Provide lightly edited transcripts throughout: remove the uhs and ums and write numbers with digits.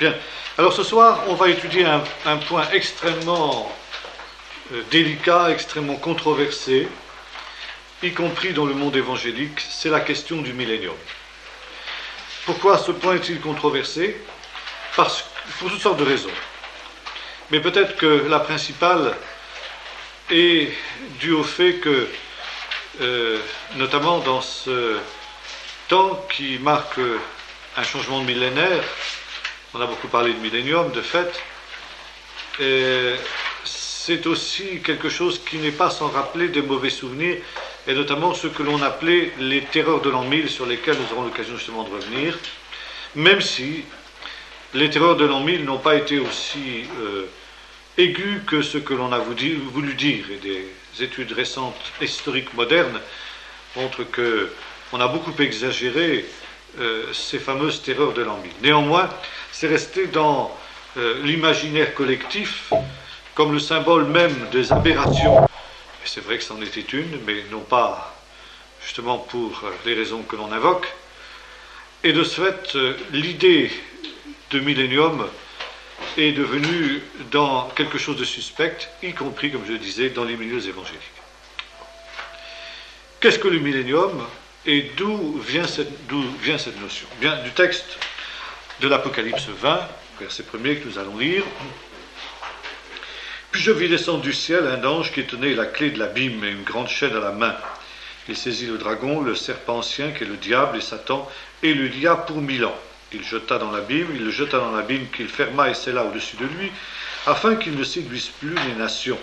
Bien. Alors ce soir, on va étudier un point extrêmement délicat, extrêmement controversé, y compris dans le monde évangélique, c'est la question du millénium. Pourquoi ce point est-il controversé? Pour toutes sortes de raisons. Mais peut-être que la principale est due au fait que, notamment dans ce temps qui marque un changement de millénaire, on a beaucoup parlé de millénium, de fait, c'est aussi quelque chose qui n'est pas sans rappeler des mauvais souvenirs, et notamment ce que l'on appelait les terreurs de l'an 1000, sur lesquelles nous aurons l'occasion justement de revenir, même si les terreurs de l'an 1000 n'ont pas été aussi aiguës que ce que l'on a voulu dire, et des études récentes, historiques, modernes, montrent qu'on a beaucoup exagéré ces fameuses terreurs de l'an 1000. Néanmoins, c'est resté dans l'imaginaire collectif comme le symbole même des aberrations. Et c'est vrai que c'en était une, mais non pas justement pour les raisons que l'on invoque. Et de ce fait, l'idée de millénium est devenue dans quelque chose de suspect, y compris, comme je le disais, dans les milieux évangéliques. Qu'est-ce que le millénium et d'où vient cette notion? Bien, du texte de l'Apocalypse 20, verset 1er que nous allons lire. Puis je vis descendre du ciel un ange qui tenait la clé de l'abîme et une grande chaîne à la main. Il saisit le dragon, le serpent ancien qui est le diable et Satan, et le lia pour 1000 ans. Il le jeta dans l'abîme qu'il ferma et scella au-dessus de lui, afin qu'il ne séduise plus les nations,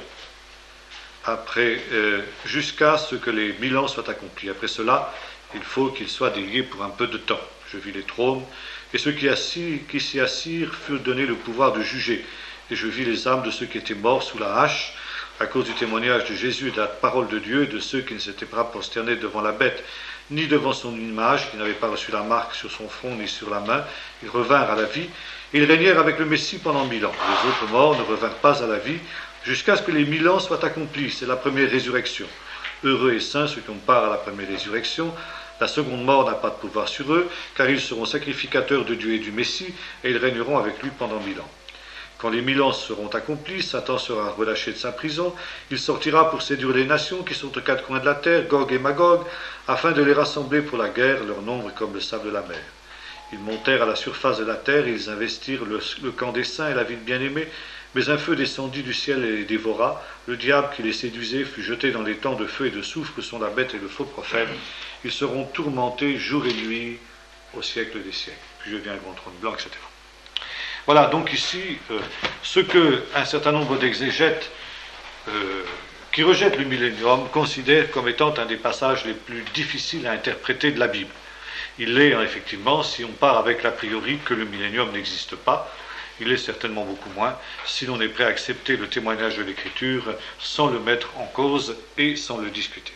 jusqu'à ce que les 1000 ans soient accomplis. Après cela, il faut qu'il soit délié pour un peu de temps. Je vis les trônes, et ceux qui s'y assirent furent donnés le pouvoir de juger. Et je vis les âmes de ceux qui étaient morts sous la hache, à cause du témoignage de Jésus et de la parole de Dieu, et de ceux qui ne s'étaient pas prosternés devant la bête, ni devant son image, qui n'avaient pas reçu la marque sur son front ni sur la main. Ils revinrent à la vie, et ils régnèrent avec le Messie pendant 1000 ans. Les autres morts ne revinrent pas à la vie, jusqu'à ce que les 1000 ans soient accomplis. C'est la première résurrection. Heureux et saints ceux qui ont part à la première résurrection. La seconde mort n'a pas de pouvoir sur eux, car ils seront sacrificateurs de Dieu et du Messie, et ils régneront avec lui pendant 1000 ans. Quand les 1000 ans seront accomplis, Satan sera relâché de sa prison. Il sortira pour séduire les nations qui sont aux quatre coins de la terre, Gog et Magog, afin de les rassembler pour la guerre, leur nombre est comme le sable de la mer. Ils montèrent à la surface de la terre et ils investirent le camp des saints et la ville bien-aimée, mais un feu descendit du ciel et les dévora. Le diable qui les séduisait fut jeté dans les temps de feu et de soufre que sont la bête et le faux prophète. Ils seront tourmentés jour et nuit au siècle des siècles. Puis je viens un grand trône blanc, etc. Voilà, donc ici, ce qu'un certain nombre d'exégètes qui rejettent le millénium considèrent comme étant un des passages les plus difficiles à interpréter de la Bible. Il l'est, effectivement, si on part avec l'a priori que le millénium n'existe pas. Il est certainement beaucoup moins si l'on est prêt à accepter le témoignage de l'Écriture sans le mettre en cause et sans le discuter.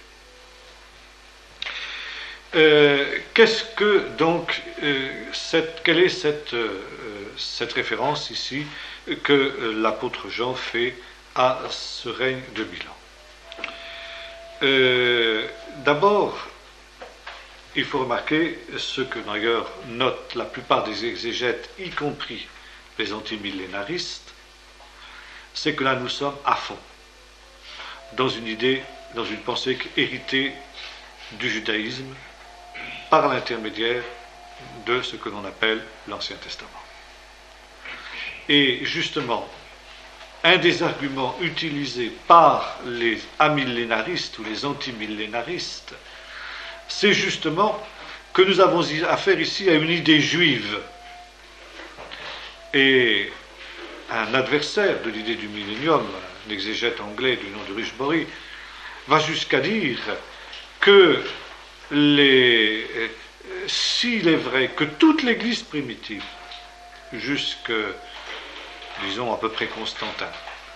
Qu'est-ce que donc quelle est cette référence ici que l'apôtre Jean fait à ce règne de 1000 ans? D'abord, il faut remarquer ce que d'ailleurs notent la plupart des exégètes, y compris les antimillénaristes, c'est que là nous sommes à fond dans une idée, dans une pensée héritée du judaïsme par l'intermédiaire de ce que l'on appelle l'Ancien Testament. Et justement, un des arguments utilisés par les amillénaristes ou les antimillénaristes, c'est justement que nous avons affaire ici à une idée juive. Et un adversaire de l'idée du millénium, un exégète anglais du nom de Rushbury, va jusqu'à dire que s'il est vrai que toute l'Église primitive, disons à peu près Constantin,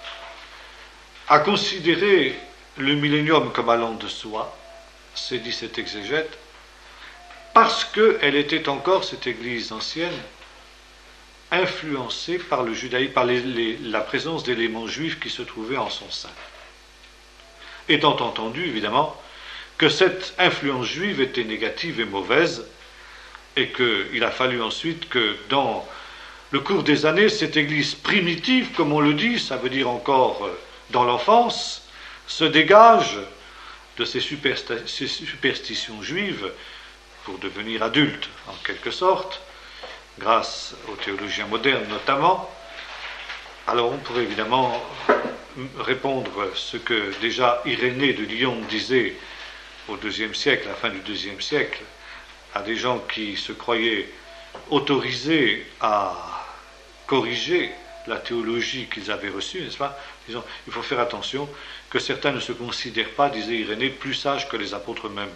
a considéré le millénium comme allant de soi, c'est dit cet exégète, parce qu'elle était encore, cette Église ancienne, influencée par le judaïsme, par la présence d'éléments juifs qui se trouvaient en son sein. Étant entendu, évidemment, que cette influence juive était négative et mauvaise, et qu'il a fallu ensuite que dans le cours des années, cette Église primitive, comme on le dit, ça veut dire encore dans l'enfance, se dégage de ces superstitions juives pour devenir adulte, en quelque sorte, grâce aux théologiens modernes notamment. Alors on pourrait évidemment répondre ce que déjà Irénée de Lyon disait au IIe siècle, à la fin du IIe siècle, à des gens qui se croyaient autorisés à corriger la théologie qu'ils avaient reçue, n'est-ce pas? Disons, il faut faire attention que certains ne se considèrent pas, disait Irénée, plus sages que les apôtres eux-mêmes.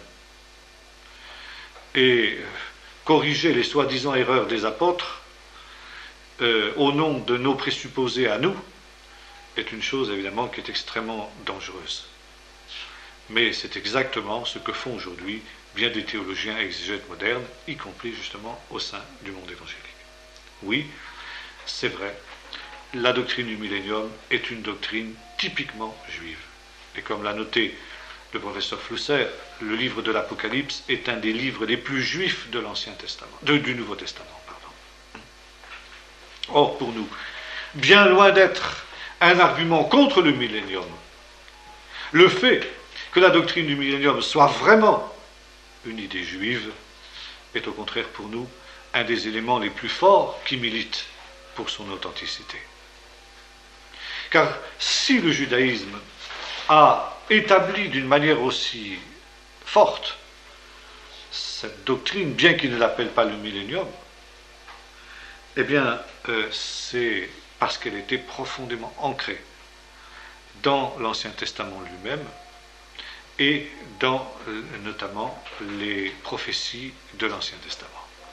Et corriger les soi-disant erreurs des apôtres au nom de nos présupposés à nous est une chose évidemment qui est extrêmement dangereuse. Mais c'est exactement ce que font aujourd'hui bien des théologiens exégètes modernes, y compris justement au sein du monde évangélique. Oui, c'est vrai, la doctrine du millénium est une doctrine typiquement juive. Et comme l'a noté le professeur Flusser, le livre de l'Apocalypse est un des livres les plus juifs de l'Ancien Testament, du Nouveau Testament, pardon. Or, pour nous, bien loin d'être un argument contre le millénium, le fait que la doctrine du millénium soit vraiment une idée juive est au contraire pour nous un des éléments les plus forts qui militent pour son authenticité. Car si le judaïsme a établi d'une manière aussi forte cette doctrine, bien qu'il ne l'appelle pas le millénium, eh bien, c'est parce qu'elle était profondément ancrée dans l'Ancien Testament lui-même et dans notamment les prophéties de l'Ancien Testament.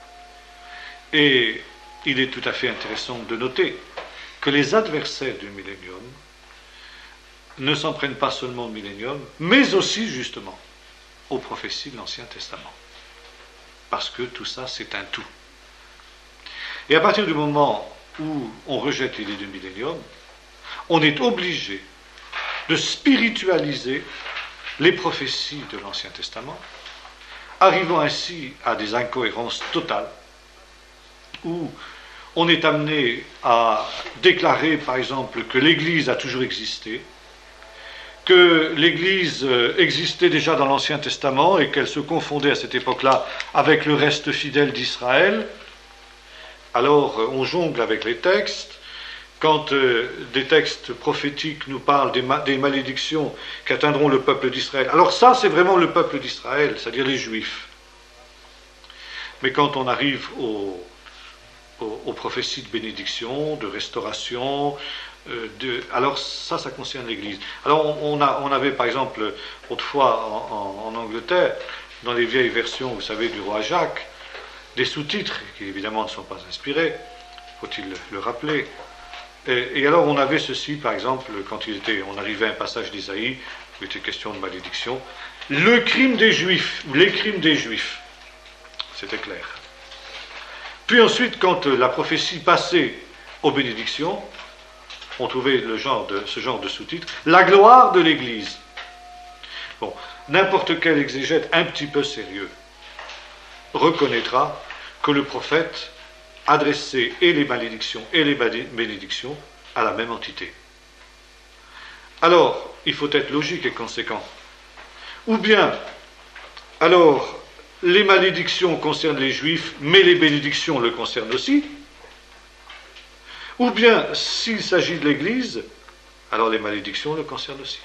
Et il est tout à fait intéressant de noter que les adversaires du millénium ne s'en prennent pas seulement au millénium, mais aussi justement aux prophéties de l'Ancien Testament. Parce que tout ça, c'est un tout. Et à partir du moment où on rejette l'idée du millénium, on est obligé de spiritualiser les prophéties de l'Ancien Testament, arrivant ainsi à des incohérences totales, où on est amené à déclarer, par exemple, que l'Église a toujours existé, que l'Église existait déjà dans l'Ancien Testament et qu'elle se confondait à cette époque-là avec le reste fidèle d'Israël. Alors on jongle avec les textes. Quand des textes prophétiques nous parlent des malédictions qu'atteindront le peuple d'Israël, alors ça c'est vraiment le peuple d'Israël, c'est-à-dire les Juifs. Mais quand on arrive aux prophéties de bénédiction, de restauration, alors ça concerne l'Église. Alors on avait par exemple autrefois en Angleterre, dans les vieilles versions, vous savez, du roi Jacques, des sous-titres qui évidemment ne sont pas inspirés, faut-il le rappeler. Et alors on avait ceci, par exemple, quand on arrivait à un passage d'Isaïe, où il était question de malédiction, le crime des Juifs, ou les crimes des Juifs. C'était clair. Puis ensuite, quand la prophétie passait aux bénédictions, on trouvait ce genre de sous-titre, la gloire de l'Église. Bon, n'importe quel exégète un petit peu sérieux reconnaîtra que le prophète adressait et les malédictions et les bénédictions à la même entité. Alors, il faut être logique et conséquent. Ou bien, alors, les malédictions concernent les Juifs, mais les bénédictions le concernent aussi. Ou bien, s'il s'agit de l'Église, alors les malédictions le concernent aussi.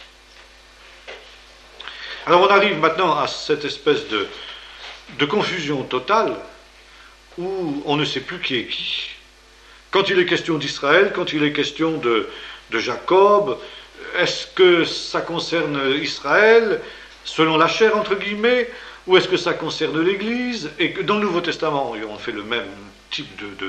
Alors on arrive maintenant à cette espèce de confusion totale où on ne sait plus qui est qui. Quand il est question d'Israël, quand il est question de Jacob, est-ce que ça concerne Israël, selon la chair entre guillemets, ou est-ce que ça concerne l'Église? Et que dans le Nouveau Testament, on fait le même type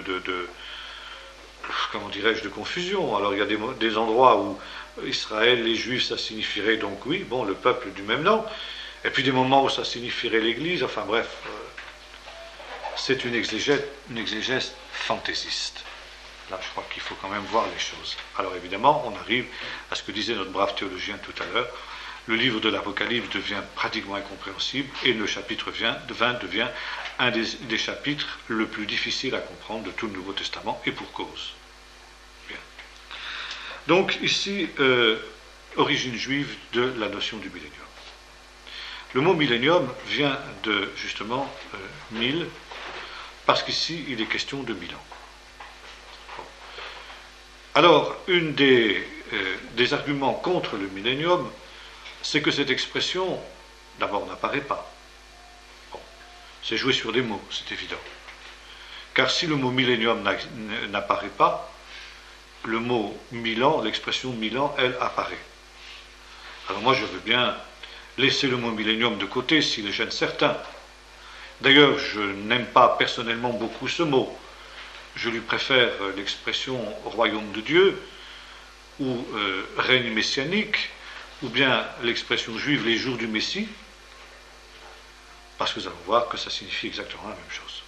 comment dirais-je, de confusion. Alors il y a des endroits où Israël, les Juifs, ça signifierait donc, oui, bon, le peuple du même nom, et puis des moments où ça signifierait l'Église, enfin bref, c'est une exégèse fantaisiste. Là, je crois qu'il faut quand même voir les choses. Alors évidemment, on arrive à ce que disait notre brave théologien tout à l'heure, le livre de l'Apocalypse devient pratiquement incompréhensible et le chapitre 20 devient un des chapitres le plus difficile à comprendre de tout le Nouveau Testament, et pour cause. Bien. Donc ici, origine juive de la notion du millénium. Le mot millénium vient de, justement, 1000, parce qu'ici, il est question de 1000 ans. Bon. Alors, une des arguments contre le millénium, c'est que cette expression, d'abord, n'apparaît pas. Bon. C'est jouer sur des mots, c'est évident. Car si le mot millénium n'apparaît pas, le mot 1000 ans, l'expression 1000 ans, elle apparaît. Alors moi, je veux bien laisser le mot millénium de côté s'il gêne certains. D'ailleurs, je n'aime pas personnellement beaucoup ce mot. Je lui préfère l'expression royaume de Dieu, ou règne messianique, ou bien l'expression juive les jours du Messie, parce que nous allons voir que ça signifie exactement la même chose.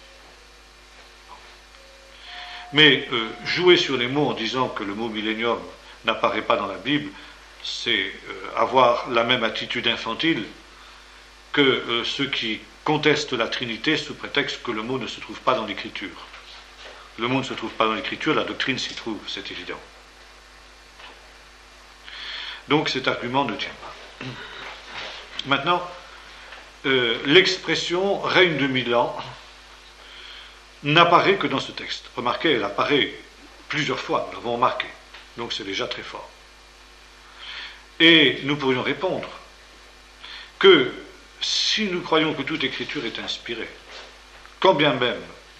Mais jouer sur les mots en disant que le mot millénium n'apparaît pas dans la Bible, c'est avoir la même attitude infantile que ceux qui contestent la Trinité sous prétexte que le mot ne se trouve pas dans l'Écriture. Le mot ne se trouve pas dans l'Écriture, la doctrine s'y trouve, c'est évident. Donc cet argument ne tient pas. Maintenant, l'expression règne de 1000 ans n'apparaît que dans ce texte. Remarquez, elle apparaît plusieurs fois, nous l'avons remarqué. Donc c'est déjà très fort. Et nous pourrions répondre que si nous croyons que toute écriture est inspirée, quand bien même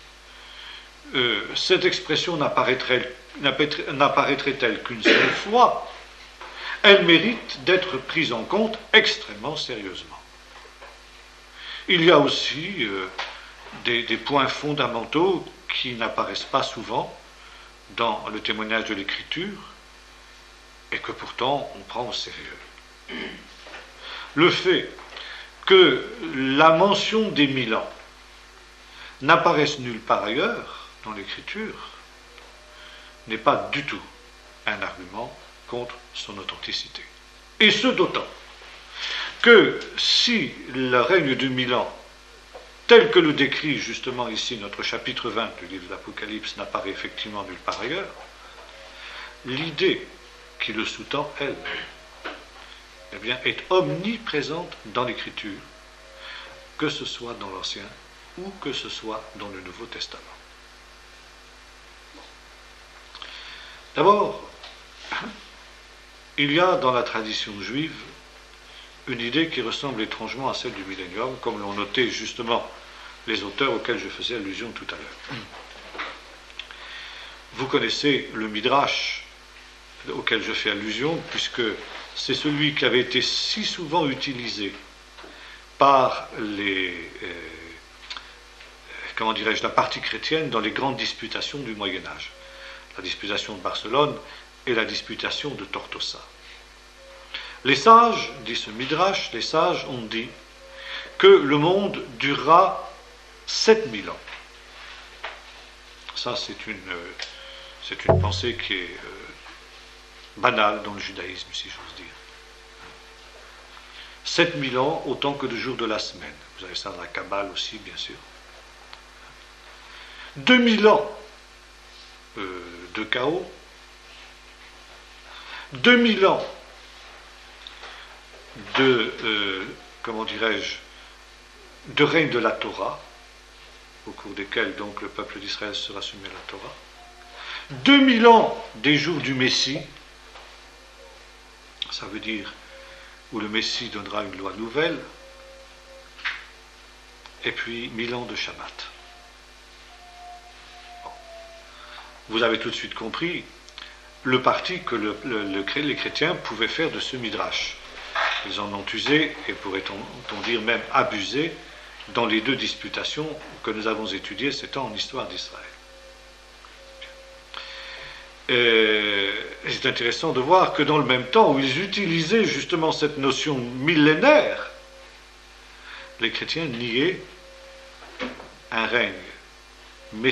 cette expression n'apparaîtrait-elle qu'une seule fois, elle mérite d'être prise en compte extrêmement sérieusement. Il y a aussi des points fondamentaux qui n'apparaissent pas souvent dans le témoignage de l'écriture, et que pourtant on prend au sérieux. Le fait que la mention des 1000 ans n'apparaisse nulle part ailleurs dans l'Écriture n'est pas du tout un argument contre son authenticité. Et ce d'autant que si le règne de 1000 ans, tel que le décrit justement ici notre chapitre 20 du livre de l'Apocalypse, n'apparaît effectivement nulle part ailleurs, l'idée qui le sous-tend, elle, eh bien, est omniprésente dans l'Écriture, que ce soit dans l'Ancien ou que ce soit dans le Nouveau Testament. D'abord, il y a dans la tradition juive une idée qui ressemble étrangement à celle du millénium, comme l'ont noté justement les auteurs auxquels je faisais allusion tout à l'heure. Vous connaissez le Midrash auquel je fais allusion, puisque c'est celui qui avait été si souvent utilisé par la partie chrétienne dans les grandes disputations du Moyen-Âge, la disputation de Barcelone et la disputation de Tortosa. Les sages, dit ce Midrash, les sages ont dit que le monde durera 7000 ans. Ça, c'est une pensée qui est banale dans le judaïsme, si j'ose dire. 7000 ans, autant que de jours de la semaine. Vous avez ça dans la Kabbale aussi, bien sûr. 2000 ans de chaos. 2000 ans de règne de la Torah, au cours desquels donc le peuple d'Israël sera soumis à la Torah. 2000 ans des jours du Messie, ça veut dire où le Messie donnera une loi nouvelle, et puis 1000 ans de Shabbat. Bon. Vous avez tout de suite compris le parti que les chrétiens pouvaient faire de ce Midrash. Ils en ont usé, et pourrait-on dire même abusé, dans les deux disputations que nous avons étudiées ces temps en histoire d'Israël. C'est intéressant de voir que dans le même temps où ils utilisaient justement cette notion millénaire, les chrétiens niaient un règne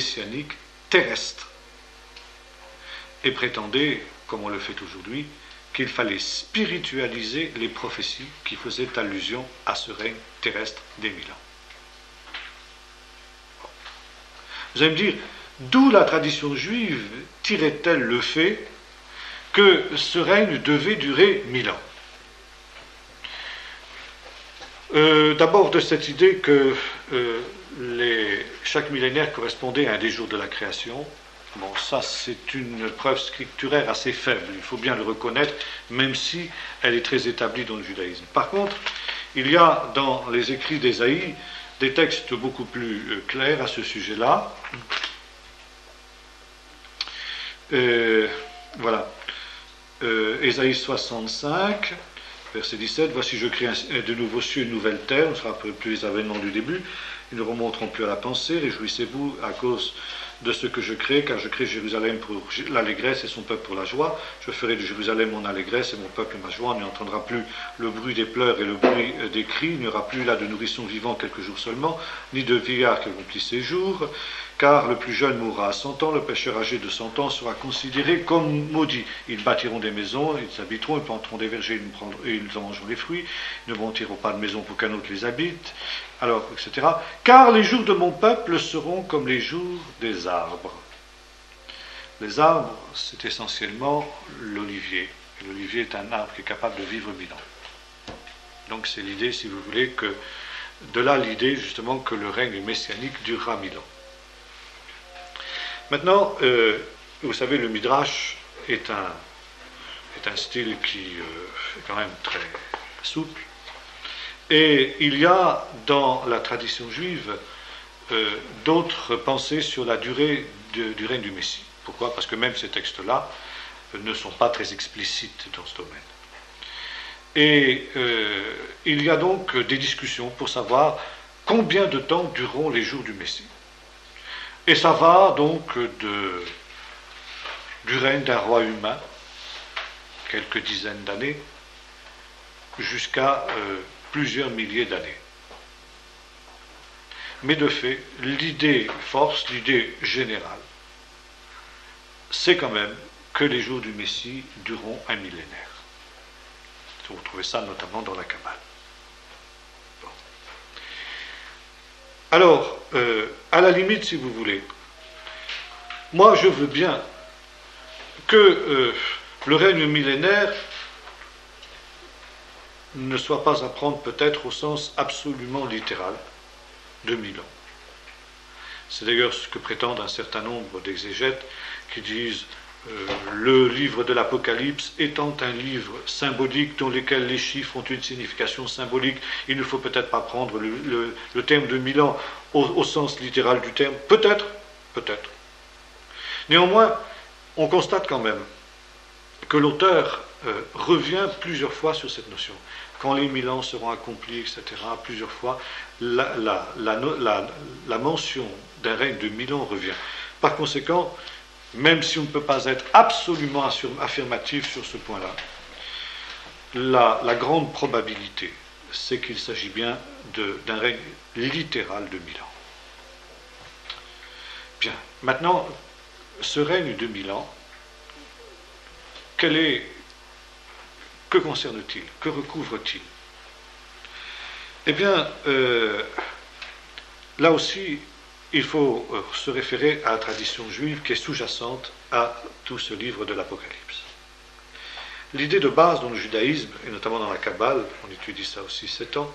messianique terrestre et prétendaient, comme on le fait aujourd'hui, qu'il fallait spiritualiser les prophéties qui faisaient allusion à ce règne terrestre des 1000 ans. Vous allez me dire, d'où la tradition juive tirait-elle le fait que ce règne devait durer 1000 ans? D'abord de cette idée que chaque millénaire correspondait à un des jours de la création. Bon, ça c'est une preuve scripturaire assez faible, il faut bien le reconnaître, même si elle est très établie dans le judaïsme. Par contre, il y a dans les écrits d'Ésaïe des textes beaucoup plus clairs à ce sujet-là. Voilà. Ésaïe 65, verset 17, « Voici je crée de nouveaux cieux, une nouvelle terre, on ne sera plus les avènements du début, ils ne remonteront plus à la pensée, réjouissez-vous à cause de ce que je crée, car je crée Jérusalem pour l'allégresse et son peuple pour la joie. Je ferai de Jérusalem mon allégresse et mon peuple ma joie. On n'y entendra plus le bruit des pleurs et le bruit des cris. Il n'y aura plus là de nourrissons vivants quelques jours seulement, ni de vieillards qui accomplissent ses jours. Car le plus jeune mourra à 100 ans, le pécheur âgé de 100 ans sera considéré comme maudit. Ils bâtiront des maisons, ils habiteront, ils planteront des vergers, ils en mangeront les fruits. Ils ne bâtiront pas de maison pour qu'un autre les habite. Alors, etc. Car les jours de mon peuple seront comme les jours des arbres. Les arbres, c'est essentiellement l'olivier. Et l'olivier est un arbre qui est capable de vivre 1000 ans. Donc c'est l'idée, si vous voulez, que de là l'idée justement que le règne messianique durera 1000 ans. Maintenant, vous savez, le Midrash est un style qui est quand même très souple. Et il y a dans la tradition juive d'autres pensées sur la durée du règne du Messie. Pourquoi? Parce que même ces textes-là ne sont pas très explicites dans ce domaine. Et il y a donc des discussions pour savoir combien de temps dureront les jours du Messie. Et ça va donc du règne d'un roi humain, quelques dizaines d'années, jusqu'à plusieurs milliers d'années. Mais de fait, l'idée force, l'idée générale, c'est quand même que les jours du Messie dureront un millénaire. Vous retrouvez ça notamment dans la Kabbale. Bon. Alors, à la limite, si vous voulez, moi je veux bien que le règne millénaire ne soit pas à prendre peut-être au sens absolument littéral de 1000 ans. C'est d'ailleurs ce que prétendent un certain nombre d'exégètes qui disent le livre de l'Apocalypse étant un livre symbolique dans lequel les chiffres ont une signification symbolique, il ne faut peut-être pas prendre le terme de 1000 ans au sens littéral du terme. Peut-être. Néanmoins, on constate quand même que l'auteur revient plusieurs fois sur cette notion. Quand les 1000 ans seront accomplis, etc., plusieurs fois, la mention d'un règne de 1000 ans revient. Par conséquent, même si on ne peut pas être absolument affirmatif sur ce point-là, la grande probabilité, c'est qu'il s'agit bien d'un règne littéral de 1000 ans. Bien, maintenant, ce règne de 1000 ans, que concerne-t-il? Que recouvre-t-il? Eh bien, là aussi, il faut se référer à la tradition juive qui est sous-jacente à tout ce livre de l'Apocalypse. L'idée de base dans le judaïsme, et notamment dans la Kabbale, on étudie ça aussi 7 ans,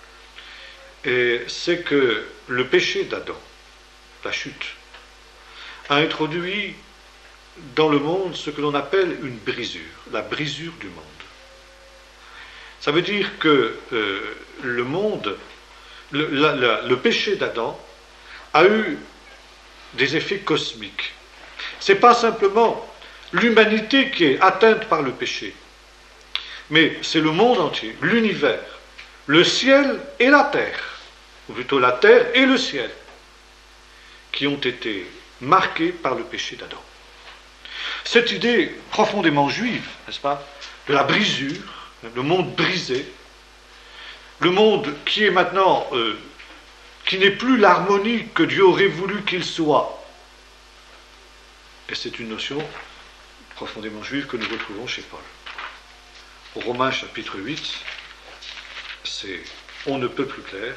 c'est que le péché d'Adam, la chute, a introduit dans le monde ce que l'on appelle une brisure, la brisure du monde. Ça veut dire que le monde, le péché d'Adam a eu des effets cosmiques. Ce n'est pas simplement l'humanité qui est atteinte par le péché, mais c'est le monde entier, l'univers, le ciel et la terre, ou plutôt la terre et le ciel, qui ont été marqués par le péché d'Adam. Cette idée profondément juive, n'est-ce pas, de la brisure, le monde brisé, le monde qui est maintenant, qui n'est plus l'harmonie que Dieu aurait voulu qu'il soit. Et c'est une notion profondément juive que nous retrouvons chez Paul. Romains chapitre 8, c'est on ne peut plus clair.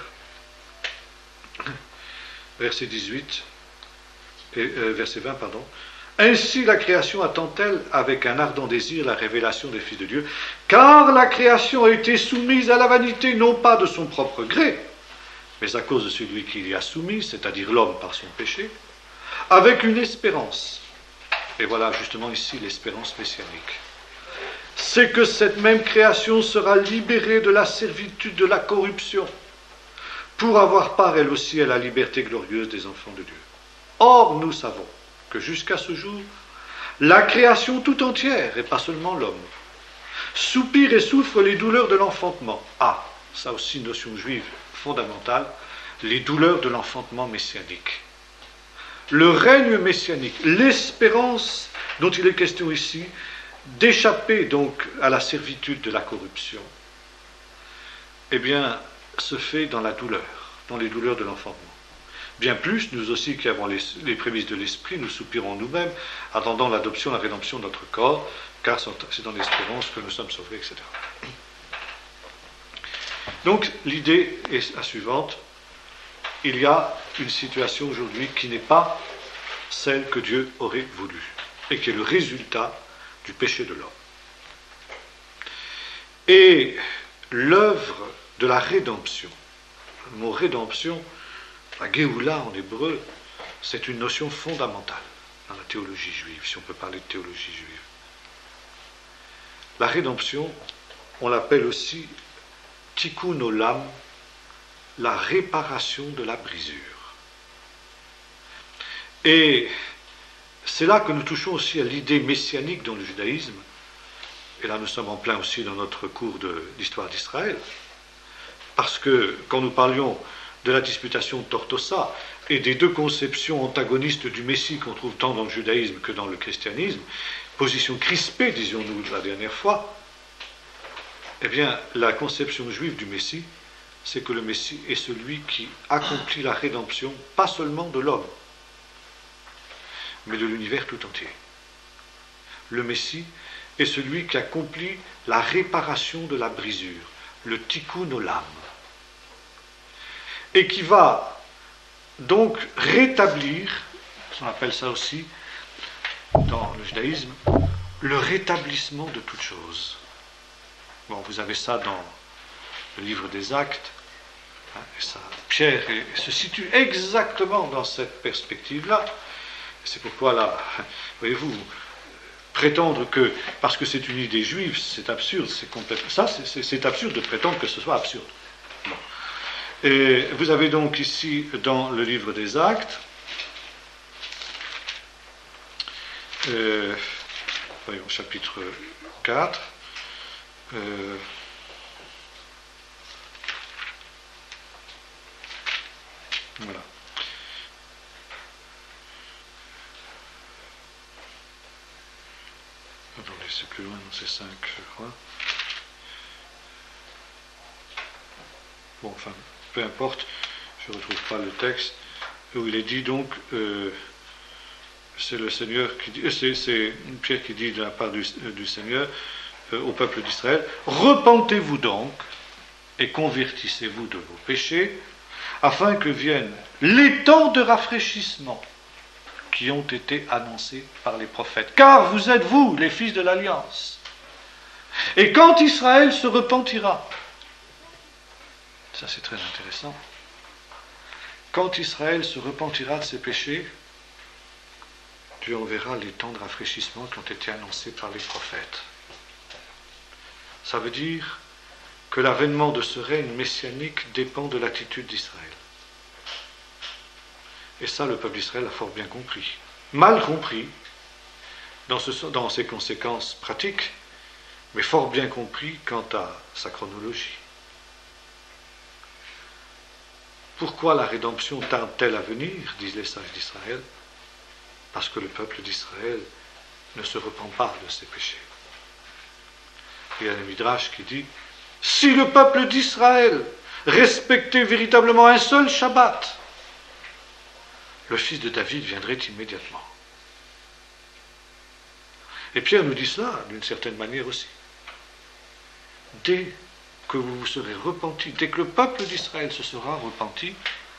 Verset 18 et verset 20, pardon. Ainsi la création attend-elle avec un ardent désir la révélation des fils de Dieu, car la création a été soumise à la vanité, non pas de son propre gré, mais à cause de celui qui l'y a soumis, c'est-à-dire l'homme par son péché, avec une espérance. Et voilà justement ici l'espérance messianique. C'est que cette même création sera libérée de la servitude de la corruption, pour avoir part elle aussi à la liberté glorieuse des enfants de Dieu. Or, nous savons que jusqu'à ce jour, la création tout entière, et pas seulement l'homme, soupire et souffre les douleurs de l'enfantement. Ah, ça aussi, une notion juive fondamentale, les douleurs de l'enfantement messianique. Le règne messianique, l'espérance dont il est question ici, d'échapper donc à la servitude de la corruption, eh bien, se fait dans la douleur, dans les douleurs de l'enfantement. Bien plus, nous aussi qui avons les prémices de l'esprit, nous soupirons nous-mêmes, attendant l'adoption, la rédemption de notre corps, car c'est dans l'espérance que nous sommes sauvés, etc. Donc, l'idée est la suivante. Il y a une situation aujourd'hui qui n'est pas celle que Dieu aurait voulu, et qui est le résultat du péché de l'homme. Et l'œuvre de la rédemption, le mot rédemption, la Géoula en hébreu, c'est une notion fondamentale dans la théologie juive, si on peut parler de théologie juive. La rédemption, on l'appelle aussi tikkun olam, la réparation de la brisure. Et c'est là que nous touchons aussi à l'idée messianique dans le judaïsme, et là nous sommes en plein aussi dans notre cours d'histoire d'Israël, parce que quand nous parlions de la disputation de Tortosa et des deux conceptions antagonistes du Messie qu'on trouve tant dans le judaïsme que dans le christianisme, position crispée, disions-nous la dernière fois, eh bien, la conception juive du Messie, c'est que le Messie est celui qui accomplit la rédemption, pas seulement de l'homme, mais de l'univers tout entier. Le Messie est celui qui accomplit la réparation de la brisure, le tikkun olam, et qui va donc rétablir, on appelle ça aussi dans le judaïsme, le rétablissement de toutes choses. Bon, vous avez ça dans le livre des Actes, et ça, Pierre se situe exactement dans cette perspective-là. C'est pourquoi là, voyez-vous, prétendre que, parce que c'est une idée juive, c'est absurde, c'est absurde de prétendre que ce soit absurde. Bon. Et vous avez donc ici, dans le livre des Actes, voyons, chapitre 4, voilà. Attendez, c'est plus loin, non, c'est 5, je crois. Bon, enfin, peu importe, je ne retrouve pas le texte, où il est dit donc, c'est le Seigneur qui dit, c'est Pierre qui dit de la part du Seigneur au peuple d'Israël, repentez-vous donc et convertissez-vous de vos péchés, afin que viennent les temps de rafraîchissement qui ont été annoncés par les prophètes. Car vous êtes vous, les fils de l'Alliance. Et quand Israël se repentira, ça c'est très intéressant, quand Israël se repentira de ses péchés, Dieu enverra les temps de rafraîchissement qui ont été annoncés par les prophètes. Ça veut dire que l'avènement de ce règne messianique dépend de l'attitude d'Israël. Et ça, le peuple d'Israël a fort bien compris. Mal compris dans ses conséquences pratiques, mais fort bien compris quant à sa chronologie. Pourquoi la rédemption tarde-t-elle à venir, disent les sages d'Israël? Parce que le peuple d'Israël ne se repent pas de ses péchés. Il y a un Midrash qui dit, si le peuple d'Israël respectait véritablement un seul Shabbat, le fils de David viendrait immédiatement. Et Pierre nous dit cela d'une certaine manière aussi. dès que vous vous serez repentis, dès que le peuple d'Israël se sera repenti,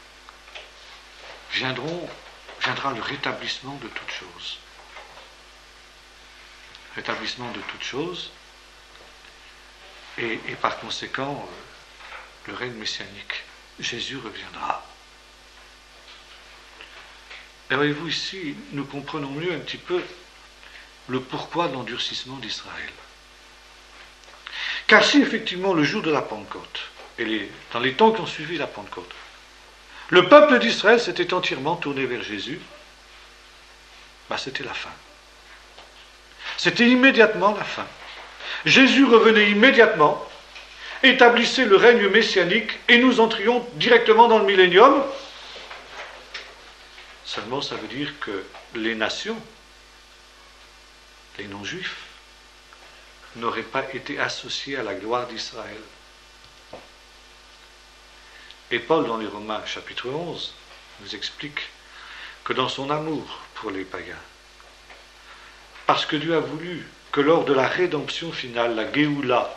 viendra le rétablissement de toutes choses. Rétablissement de toutes choses, et par conséquent, le règne messianique. Jésus reviendra. Et voyez-vous, ici, nous comprenons mieux un petit peu le pourquoi de l'endurcissement d'Israël. Car si effectivement le jour de la Pentecôte, et dans les temps qui ont suivi la Pentecôte, le peuple d'Israël s'était entièrement tourné vers Jésus, c'était la fin. C'était immédiatement la fin. Jésus revenait immédiatement, établissait le règne messianique, et nous entrions directement dans le millénium. Seulement, ça veut dire que les nations, les non-juifs, n'auraient pas été associés à la gloire d'Israël. Et Paul, dans les Romains, chapitre 11, nous explique que dans son amour pour les païens, parce que Dieu a voulu que lors de la rédemption finale, la Géoula,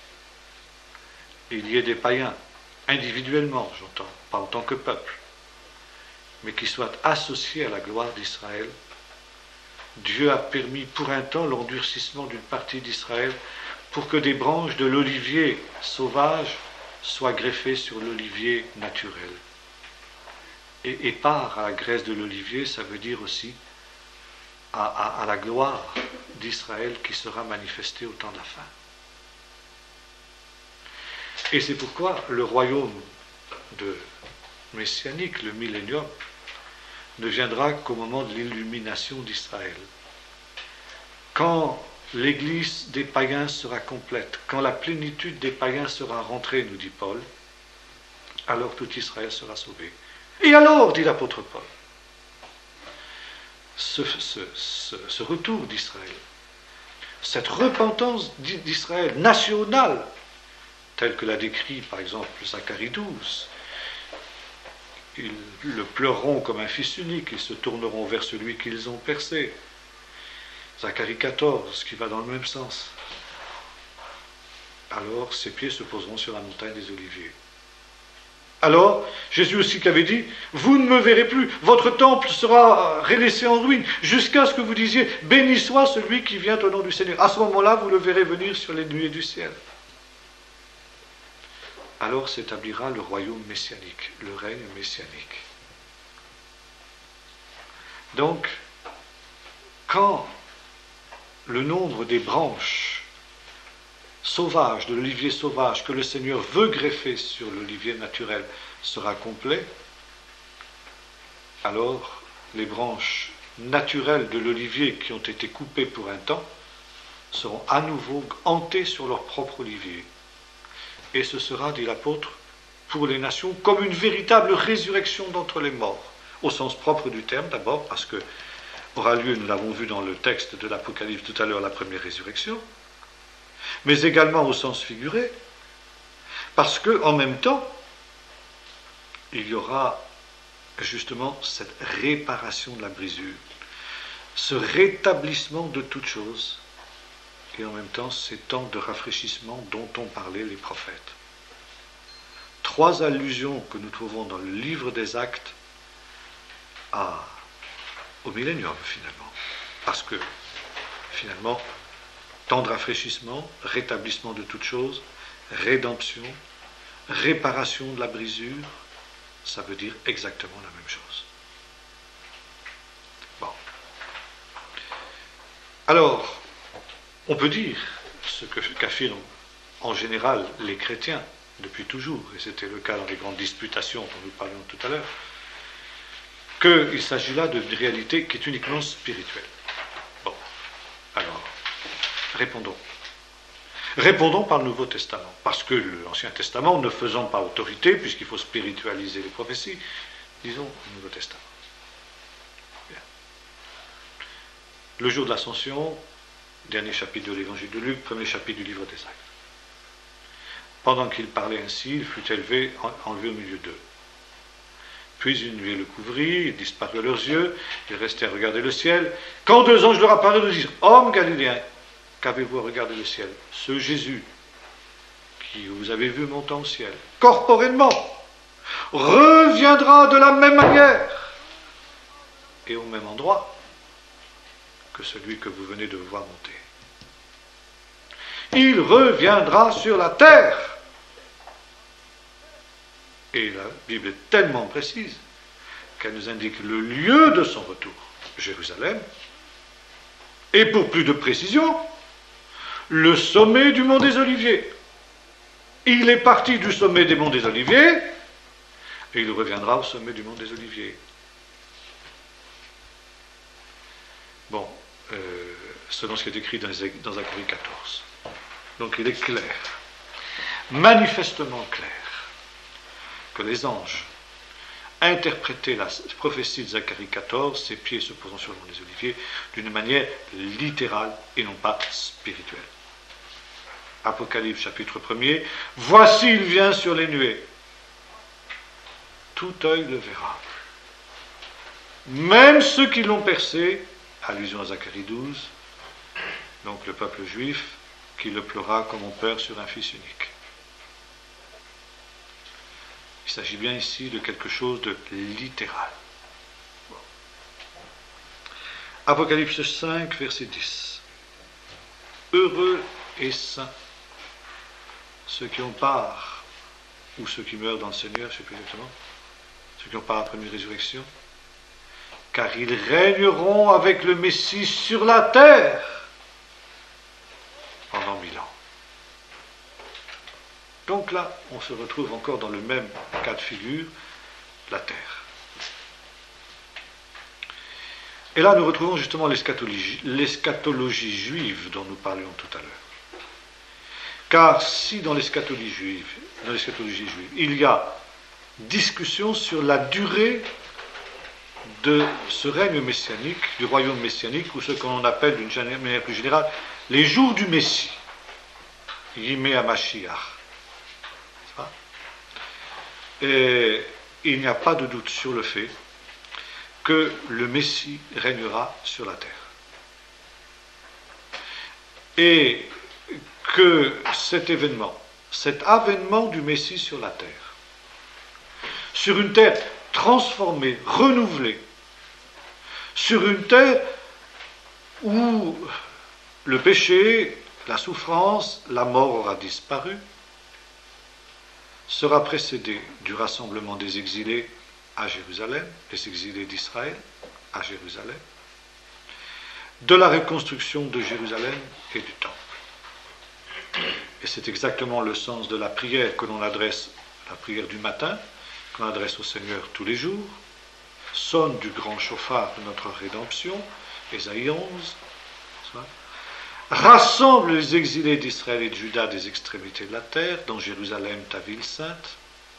il y ait des païens, individuellement, j'entends, pas en tant que peuple, mais qui soient associés à la gloire d'Israël, Dieu a permis pour un temps l'endurcissement d'une partie d'Israël pour que des branches de l'olivier sauvage soient greffées sur l'olivier naturel. Et part à la graisse de l'olivier, ça veut dire aussi à la gloire d'Israël qui sera manifestée au temps de la fin. Et c'est pourquoi le royaume messianique, le millénium, ne viendra qu'au moment de l'illumination d'Israël. Quand l'église des païens sera complète, quand la plénitude des païens sera rentrée, nous dit Paul, alors tout Israël sera sauvé. Et alors, dit l'apôtre Paul, ce retour d'Israël, cette repentance d'Israël nationale, telle que l'a décrit par exemple Zacharie 12, ils le pleureront comme un fils unique, ils se tourneront vers celui qu'ils ont percé. Zacharie 14, qui va dans le même sens. Alors ses pieds se poseront sur la montagne des Oliviers. Alors, Jésus aussi qui avait dit, vous ne me verrez plus, votre temple sera laissé en ruine, jusqu'à ce que vous disiez, béni soit celui qui vient au nom du Seigneur. À ce moment-là, vous le verrez venir sur les nuées du ciel. Alors s'établira le royaume messianique, le règne messianique. Donc, quand le nombre des branches sauvages, de l'olivier sauvage, que le Seigneur veut greffer sur l'olivier naturel sera complet, alors les branches naturelles de l'olivier qui ont été coupées pour un temps seront à nouveau hantées sur leur propre olivier. Et ce sera, dit l'apôtre, pour les nations, comme une véritable résurrection d'entre les morts, au sens propre du terme, d'abord, parce que aura lieu, nous l'avons vu dans le texte de l'Apocalypse tout à l'heure, la première résurrection, mais également au sens figuré, parce que en même temps, il y aura justement cette réparation de la brisure, ce rétablissement de toutes choses, et en même temps ces temps de rafraîchissement dont ont parlé les prophètes. 3 allusions que nous trouvons dans le livre des Actes au millénium finalement, parce que finalement, temps de rafraîchissement, rétablissement de toutes choses, rédemption, réparation de la brisure, ça veut dire exactement la même chose. Bon. Alors, on peut dire ce qu'affirment en général les chrétiens depuis toujours, et c'était le cas dans les grandes disputations dont nous parlions tout à l'heure, qu'il s'agit là d'une réalité qui est uniquement spirituelle. Bon, alors, répondons. Répondons par le Nouveau Testament, parce que l'Ancien Testament ne faisant pas autorité, puisqu'il faut spiritualiser les prophéties, disons le Nouveau Testament. Bien. Le jour de l'Ascension, dernier chapitre de l'Évangile de Luc, premier chapitre du livre des Actes. Pendant qu'il parlait ainsi, il fut enlevé au milieu d'eux. Puis une nuée le couvrit, ils disparurent de leurs yeux, ils restèrent à regarder le ciel. Quand 2 anges leur apparurent, ils dirent, Hommes galiléens, qu'avez-vous à regarder le ciel? Ce Jésus qui vous avez vu monter au ciel, corporellement, reviendra de la même manière et au même endroit que celui que vous venez de voir monter. Il reviendra sur la terre. Et la Bible est tellement précise qu'elle nous indique le lieu de son retour, Jérusalem, et pour plus de précision, le sommet du mont des Oliviers. Il est parti du sommet des monts des Oliviers, et il reviendra au sommet du mont des Oliviers. Bon, selon ce qui est écrit dans Zacharie 14. Donc il est clair, manifestement clair, que les anges interprétaient la prophétie de Zacharie 14, ses pieds se posant sur le mont des Oliviers, d'une manière littérale et non pas spirituelle. Apocalypse chapitre 1er, voici il vient sur les nuées. Tout œil le verra. Même ceux qui l'ont percé, allusion à Zacharie 12, donc le peuple juif, qui le pleura comme on pleure sur un fils unique. Il s'agit bien ici de quelque chose de littéral. Apocalypse 5, verset 10. Heureux et saints ceux qui ont part, ou ceux qui meurent dans le Seigneur, je ne sais plus exactement, ceux qui ont part à la première résurrection, car ils régneront avec le Messie sur la terre pendant 1000 ans. Donc là, on se retrouve encore dans le même cas de figure, la terre. Et là, nous retrouvons justement l'eschatologie juive dont nous parlions tout à l'heure. Car si dans l'eschatologie juive, il y a discussion sur la durée de ce règne messianique, du royaume messianique, ou ce qu'on appelle d'une manière plus générale, les jours du Messie, Yimei HaMashiach. Et il n'y a pas de doute sur le fait que le Messie régnera sur la terre. Et que cet avènement du Messie sur la terre, sur une terre transformée, renouvelée, sur une terre où le péché, la souffrance, la mort aura disparu, sera précédé du rassemblement des exilés à Jérusalem, des exilés d'Israël à Jérusalem, de la reconstruction de Jérusalem et du temple. Et c'est exactement le sens de la prière que l'on adresse, la prière du matin, qu'on adresse au Seigneur tous les jours. Sonne du grand chauffard de notre rédemption, Ésaïe 11. Rassemble les exilés d'Israël et de Juda des extrémités de la terre, dans Jérusalem, ta ville sainte.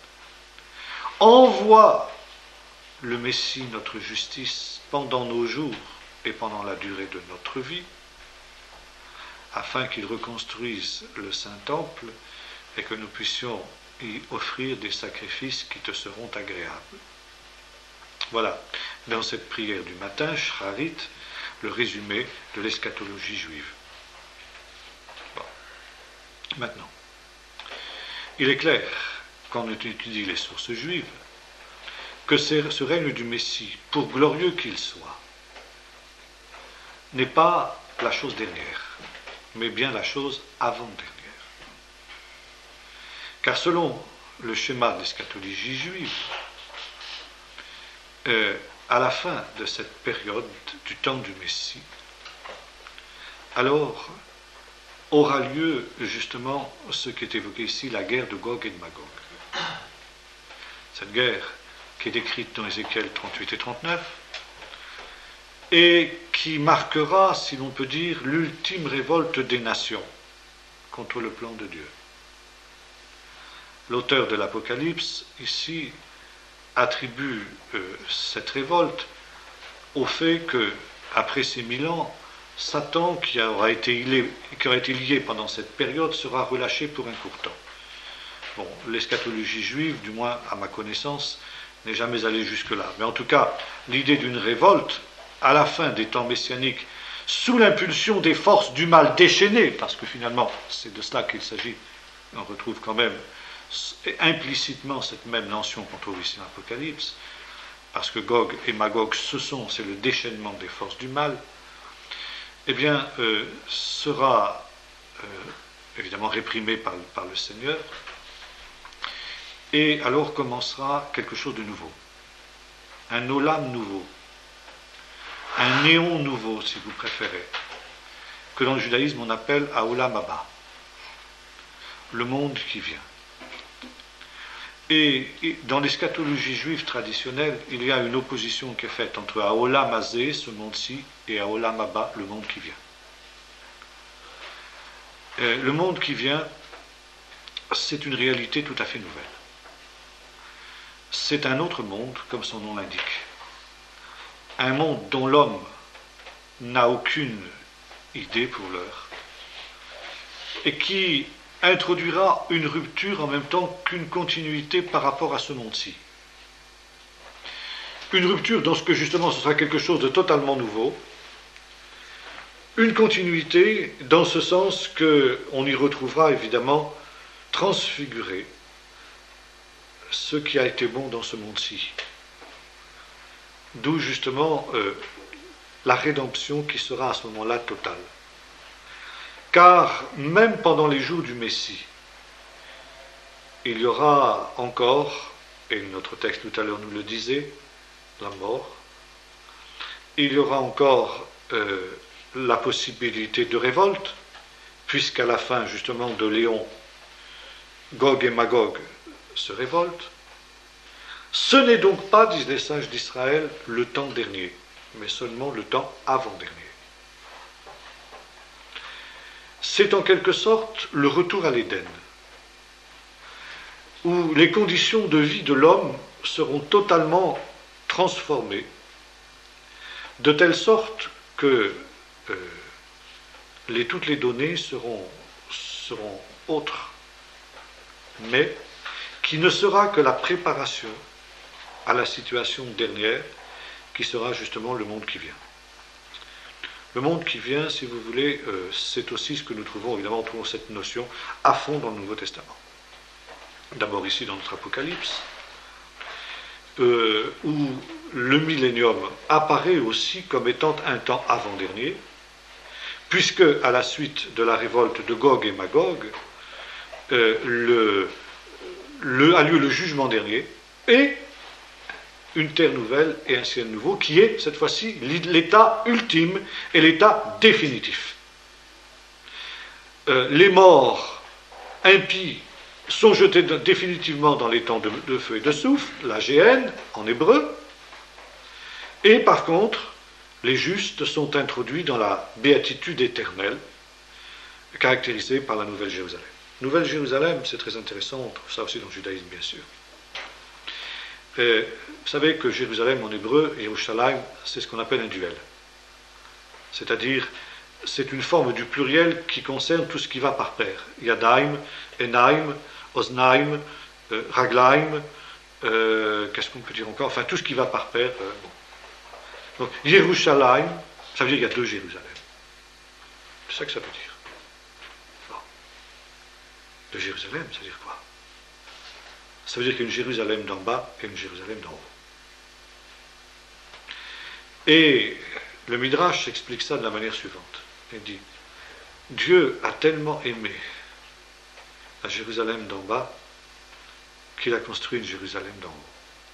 Envoie le Messie, notre justice, pendant nos jours et pendant la durée de notre vie, afin qu'il reconstruise le Saint-Temple et que nous puissions y offrir des sacrifices qui te seront agréables. Voilà, dans cette prière du matin, Shacharit, le résumé de l'eschatologie juive. Bon. Maintenant, il est clair, quand on étudie les sources juives, que ce règne du Messie, pour glorieux qu'il soit, n'est pas la chose dernière, mais bien la chose avant-dernière. Car selon le schéma de l'eschatologie juive, à la fin de cette période du temps du Messie, alors aura lieu justement ce qui est évoqué ici, la guerre de Gog et de Magog. Cette guerre qui est décrite dans Ézéchiel 38 et 39, et qui marquera, si l'on peut dire, l'ultime révolte des nations contre le plan de Dieu. L'auteur de l'Apocalypse, ici, attribue cette révolte au fait que, après ces 1000 ans, Satan, qui aura été lié pendant cette période, sera relâché pour un court temps. Bon, l'eschatologie juive, du moins à ma connaissance, n'est jamais allée jusque-là. Mais en tout cas, l'idée d'une révolte, à la fin des temps messianiques, sous l'impulsion des forces du mal déchaînées, parce que finalement, c'est de cela qu'il s'agit On retrouve quand même implicitement cette même mention qu'on trouve ici dans l'Apocalypse, parce que Gog et Magog, c'est le déchaînement des forces du mal, eh bien, sera évidemment réprimé par le Seigneur, et alors commencera quelque chose de nouveau, un olam nouveau, un néon nouveau, si vous préférez, que dans le judaïsme on appelle Haolam Haba, le monde qui vient. Et dans l'eschatologie juive traditionnelle, il y a une opposition qui est faite entre Haolam Hazé, ce monde-ci, et Haolam Haba, le monde qui vient. Le monde qui vient, c'est une réalité tout à fait nouvelle. C'est un autre monde, comme son nom l'indique. Un monde dont l'homme n'a aucune idée pour l'heure, et qui introduira une rupture en même temps qu'une continuité par rapport à ce monde-ci. Une rupture dans ce que justement ce sera quelque chose de totalement nouveau, une continuité dans ce sens qu'on y retrouvera évidemment transfiguré ce qui a été bon dans ce monde-ci. D'où justement la rédemption qui sera à ce moment-là totale. Car même pendant les jours du Messie, il y aura encore, et notre texte tout à l'heure nous le disait, la mort, il y aura encore la possibilité de révolte, puisqu'à la fin justement de Léon, Gog et Magog se révoltent. Ce n'est donc pas, disent les sages d'Israël, le temps dernier, mais seulement le temps avant-dernier. C'est en quelque sorte le retour à l'Éden, où les conditions de vie de l'homme seront totalement transformées, de telle sorte que toutes les données seront autres, mais qui ne sera que la préparation à la situation dernière, qui sera justement le monde qui vient. Le monde qui vient, si vous voulez, c'est aussi ce que nous trouvons, évidemment, on trouve cette notion à fond dans le Nouveau Testament. D'abord ici dans notre Apocalypse, où le millénium apparaît aussi comme étant un temps avant-dernier, puisque à la suite de la révolte de Gog et Magog, a lieu le jugement dernier, et une terre nouvelle et un ciel nouveau, qui est, cette fois-ci, l'état ultime et l'état définitif. Les morts impies sont jetés définitivement dans les temps de feu et de soufre, la géhenne, en hébreu, et par contre, les justes sont introduits dans la béatitude éternelle, caractérisée par la Nouvelle Jérusalem. Nouvelle Jérusalem, c'est très intéressant, on trouve ça aussi dans le judaïsme, bien sûr. Vous savez que Jérusalem en hébreu, Yerushalayim, c'est ce qu'on appelle un duel. C'est-à-dire, c'est une forme du pluriel qui concerne tout ce qui va par paire. Yadaim, Enaim, Oznaim, Raglaim, qu'est-ce qu'on peut dire encore? Enfin, tout ce qui va par paire. Bon. Donc, Yerushalayim, ça veut dire qu'il y a deux Jérusalem. C'est ça que ça veut dire. Bon. De Jérusalem, ça veut dire quoi? Ça veut dire qu'il y a une Jérusalem d'en bas et une Jérusalem d'en haut. Et le Midrash explique ça de la manière suivante. Il dit, Dieu a tellement aimé la Jérusalem d'en bas qu'il a construit une Jérusalem d'en haut.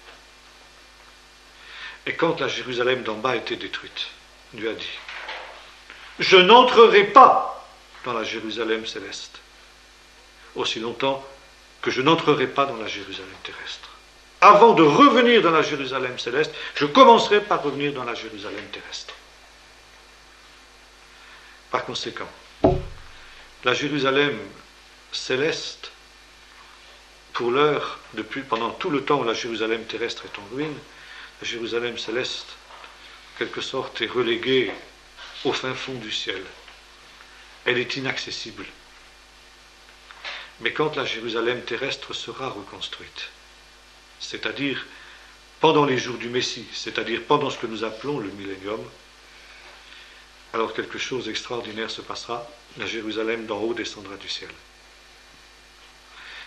Et quand la Jérusalem d'en bas a été détruite, Dieu a dit, je n'entrerai pas dans la Jérusalem céleste aussi longtemps que je n'entrerai pas dans la Jérusalem terrestre. Avant de revenir dans la Jérusalem céleste, je commencerai par revenir dans la Jérusalem terrestre. Par conséquent, la Jérusalem céleste, pour l'heure, pendant tout le temps où la Jérusalem terrestre est en ruine, la Jérusalem céleste, en quelque sorte, est reléguée au fin fond du ciel. Elle est inaccessible. Mais quand la Jérusalem terrestre sera reconstruite, c'est-à-dire pendant les jours du Messie, c'est-à-dire pendant ce que nous appelons le millénium, alors quelque chose d'extraordinaire se passera, la Jérusalem d'en haut descendra du ciel.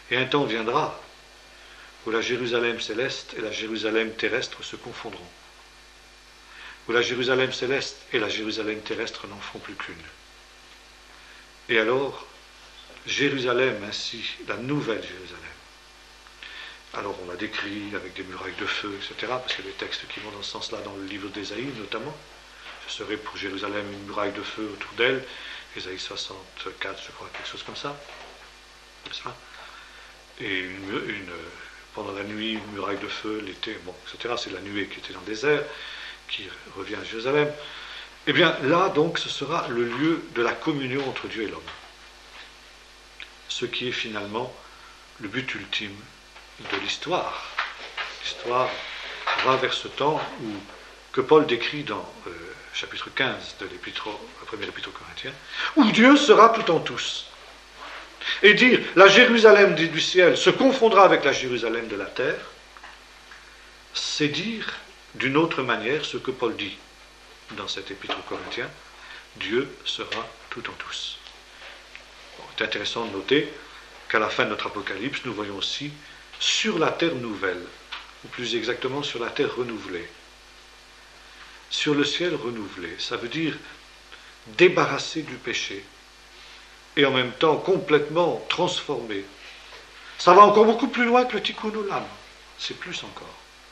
Et un temps viendra où la Jérusalem céleste et la Jérusalem terrestre se confondront, où la Jérusalem céleste et la Jérusalem terrestre n'en feront plus qu'une. Et alors, Jérusalem, ainsi, la nouvelle Jérusalem. Alors on la décrit avec des murailles de feu, etc., parce qu'il y a des textes qui vont dans ce sens-là, dans le livre d'Ésaïe notamment. Je serai pour Jérusalem une muraille de feu autour d'elle, Ésaïe 64, je crois, quelque chose comme ça. Ça. Et pendant la nuit, une muraille de feu, l'été, bon, etc. C'est la nuée qui était dans le désert, qui revient à Jérusalem. Eh bien, là, donc, ce sera le lieu de la communion entre Dieu et l'homme. Ce qui est finalement le but ultime de l'histoire. L'histoire va vers ce temps que Paul décrit dans chapitre 15 de la première épître aux Corinthiens, où Dieu sera tout en tous. Et dire la Jérusalem du ciel se confondra avec la Jérusalem de la terre, c'est dire d'une autre manière ce que Paul dit dans cette épître aux Corinthiens, Dieu sera tout en tous. Bon, c'est intéressant de noter qu'à la fin de notre Apocalypse, nous voyons aussi sur la terre nouvelle, ou plus exactement sur la terre renouvelée, sur le ciel renouvelé, ça veut dire débarrassé du péché, et en même temps complètement transformé. Ça va encore beaucoup plus loin que le tikkun olam, c'est plus encore.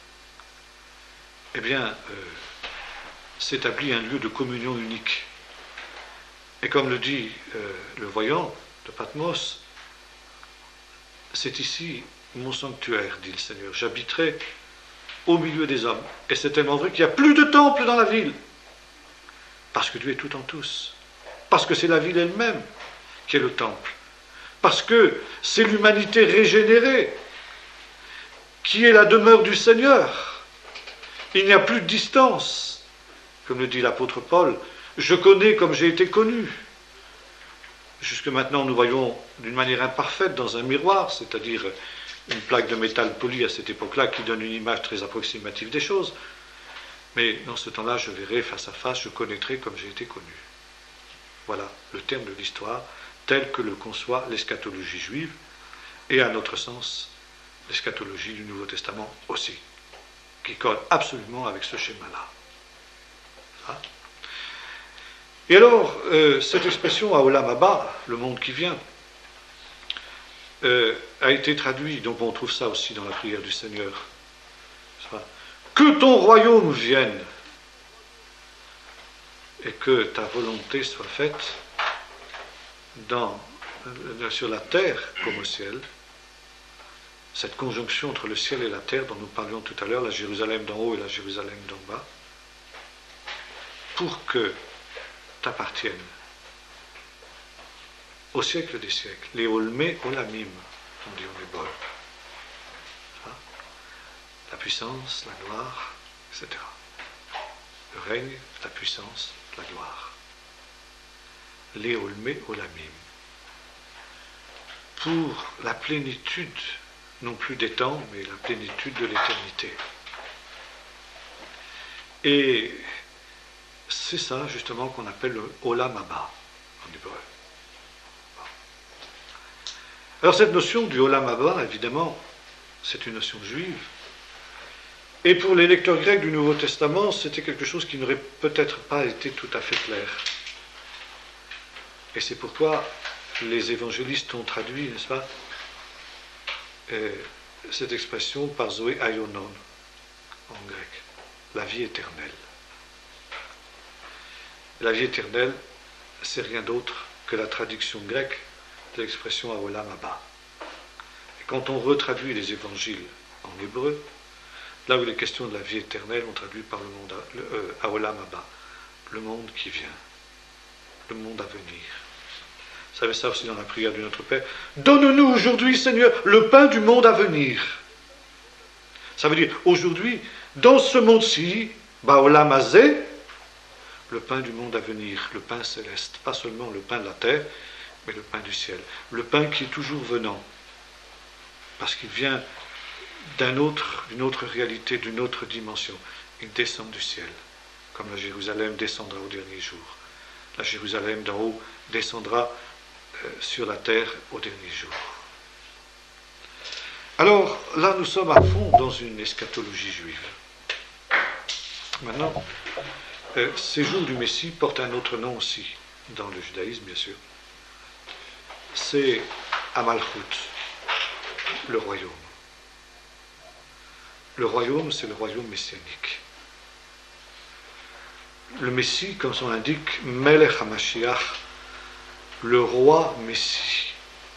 Eh bien, s'établit un lieu de communion unique. Et comme le dit le voyant de Patmos, c'est ici mon sanctuaire, dit le Seigneur. J'habiterai au milieu des hommes. Et c'est tellement vrai qu'il n'y a plus de temple dans la ville. Parce que Dieu est tout en tous. Parce que c'est la ville elle-même qui est le temple. Parce que c'est l'humanité régénérée qui est la demeure du Seigneur. Il n'y a plus de distance. Comme le dit l'apôtre Paul, je connais comme j'ai été connu. Jusque maintenant, nous voyons d'une manière imparfaite dans un miroir, c'est-à-dire une plaque de métal poli à cette époque-là qui donne une image très approximative des choses. Mais dans ce temps-là, je verrai face à face, je connaîtrai comme j'ai été connu. Voilà le terme de l'histoire, tel que le conçoit l'eschatologie juive, et à notre sens, l'eschatologie du Nouveau Testament aussi, qui colle absolument avec ce schéma-là. Hein? Et alors, cette expression Haolam Haba, le monde qui vient, a été traduite, donc on trouve ça aussi dans la prière du Seigneur. Que ton royaume vienne et que ta volonté soit faite sur la terre comme au ciel. Cette conjonction entre le ciel et la terre dont nous parlions tout à l'heure, la Jérusalem d'en haut et la Jérusalem d'en bas, pour que t'appartienne au siècle des siècles, les olmé olamim, on dit en hébreu. La puissance, la gloire, etc. Le règne, la puissance, la gloire. Les olmé olamim. Pour la plénitude, non plus des temps, mais la plénitude de l'éternité. Et c'est ça, justement, qu'on appelle le Olam Haba, en hébreu. Alors, cette notion du Olam Haba, évidemment, c'est une notion juive. Et pour les lecteurs grecs du Nouveau Testament, c'était quelque chose qui n'aurait peut-être pas été tout à fait clair. Et c'est pourquoi les évangélistes ont traduit, n'est-ce pas, cette expression par Zoé Aionon, en grec, la vie éternelle. La vie éternelle, c'est rien d'autre que la traduction grecque de l'expression Haolam Haba. Et quand on retraduit les évangiles en hébreu, là où il est question de la vie éternelle, on traduit par le monde Haolam Haba, le monde qui vient, le monde à venir. Vous savez ça aussi dans la prière du Notre Père. Donne-nous aujourd'hui, Seigneur, le pain du monde à venir. Ça veut dire, aujourd'hui, dans ce monde-ci, Baolam Hazé, le pain du monde à venir, le pain céleste, pas seulement le pain de la terre, mais le pain du ciel. Le pain qui est toujours venant, parce qu'il vient d'une autre réalité, d'une autre dimension. Il descend du ciel, comme la Jérusalem descendra au dernier jour. La Jérusalem d'en haut descendra sur la terre au dernier jour. Alors, là, nous sommes à fond dans une eschatologie juive. Maintenant, ces jours du Messie portent un autre nom aussi, dans le judaïsme, bien sûr. C'est Amalchut, le royaume. Le royaume, c'est le royaume messianique. Le Messie, comme son l'indique, Melech HaMashiach, le roi Messie.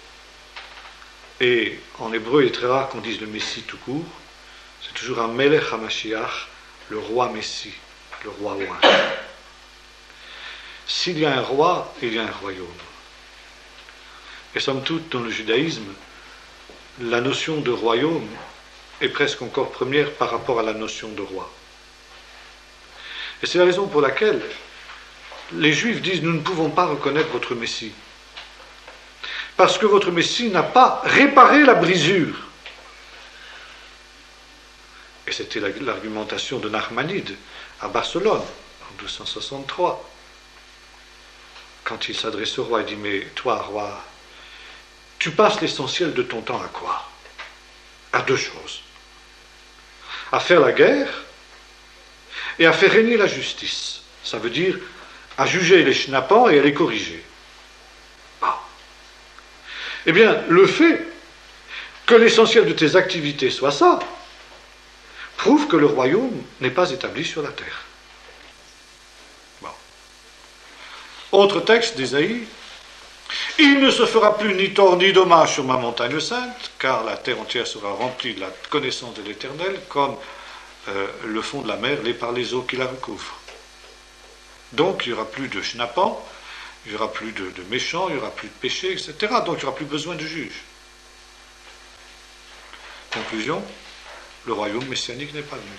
Et en hébreu, il est très rare qu'on dise le Messie tout court. C'est toujours un Melech HaMashiach, le roi Messie, le roi oint. S'il y a un roi, il y a un royaume. Et somme toute, dans le judaïsme, la notion de royaume est presque encore première par rapport à la notion de roi. Et c'est la raison pour laquelle les Juifs disent « Nous ne pouvons pas reconnaître votre Messie. Parce que votre Messie n'a pas réparé la brisure. » Et c'était l'argumentation de Nachmanide à Barcelone, en 1263. Quand il s'adresse au roi, il dit « Mais toi, roi, tu passes l'essentiel de ton temps à quoi ? À deux choses. À faire la guerre et à faire régner la justice. Ça veut dire à juger les schnappants et à les corriger. Ah. Eh bien, le fait que l'essentiel de tes activités soit ça, prouve que le royaume n'est pas établi sur la terre. Bon. Autre texte d'Ésaïe. Il ne se fera plus ni tort ni dommage sur ma montagne sainte, car la terre entière sera remplie de la connaissance de l'Éternel, comme le fond de la mer l'est par les eaux qui la recouvrent. Donc il n'y aura plus de schnappants, il n'y aura plus de méchants, il n'y aura plus de péchés, etc. Donc il n'y aura plus besoin de juges. Conclusion, le royaume messianique n'est pas venu.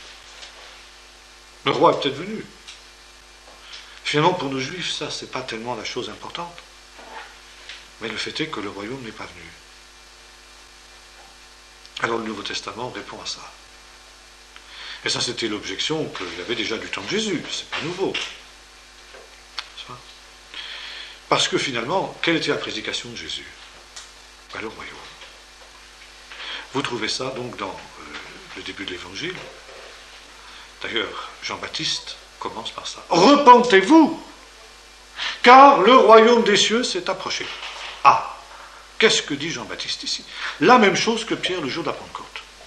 Le roi est peut-être venu. Finalement, pour nos juifs, ça, c'est pas tellement la chose importante. Mais le fait est que le royaume n'est pas venu. Alors le Nouveau Testament répond à ça. Et ça, c'était l'objection qu'il avait déjà du temps de Jésus. C'est pas nouveau. Parce que finalement, quelle était la prédication de Jésus ? Ben, le royaume. Vous trouvez ça donc dans le début de l'Évangile. D'ailleurs, Jean-Baptiste commence par ça. Repentez-vous, car le royaume des cieux s'est approché. Ah, qu'est-ce que dit Jean-Baptiste ici ? La même chose que Pierre le jour de la Pentecôte.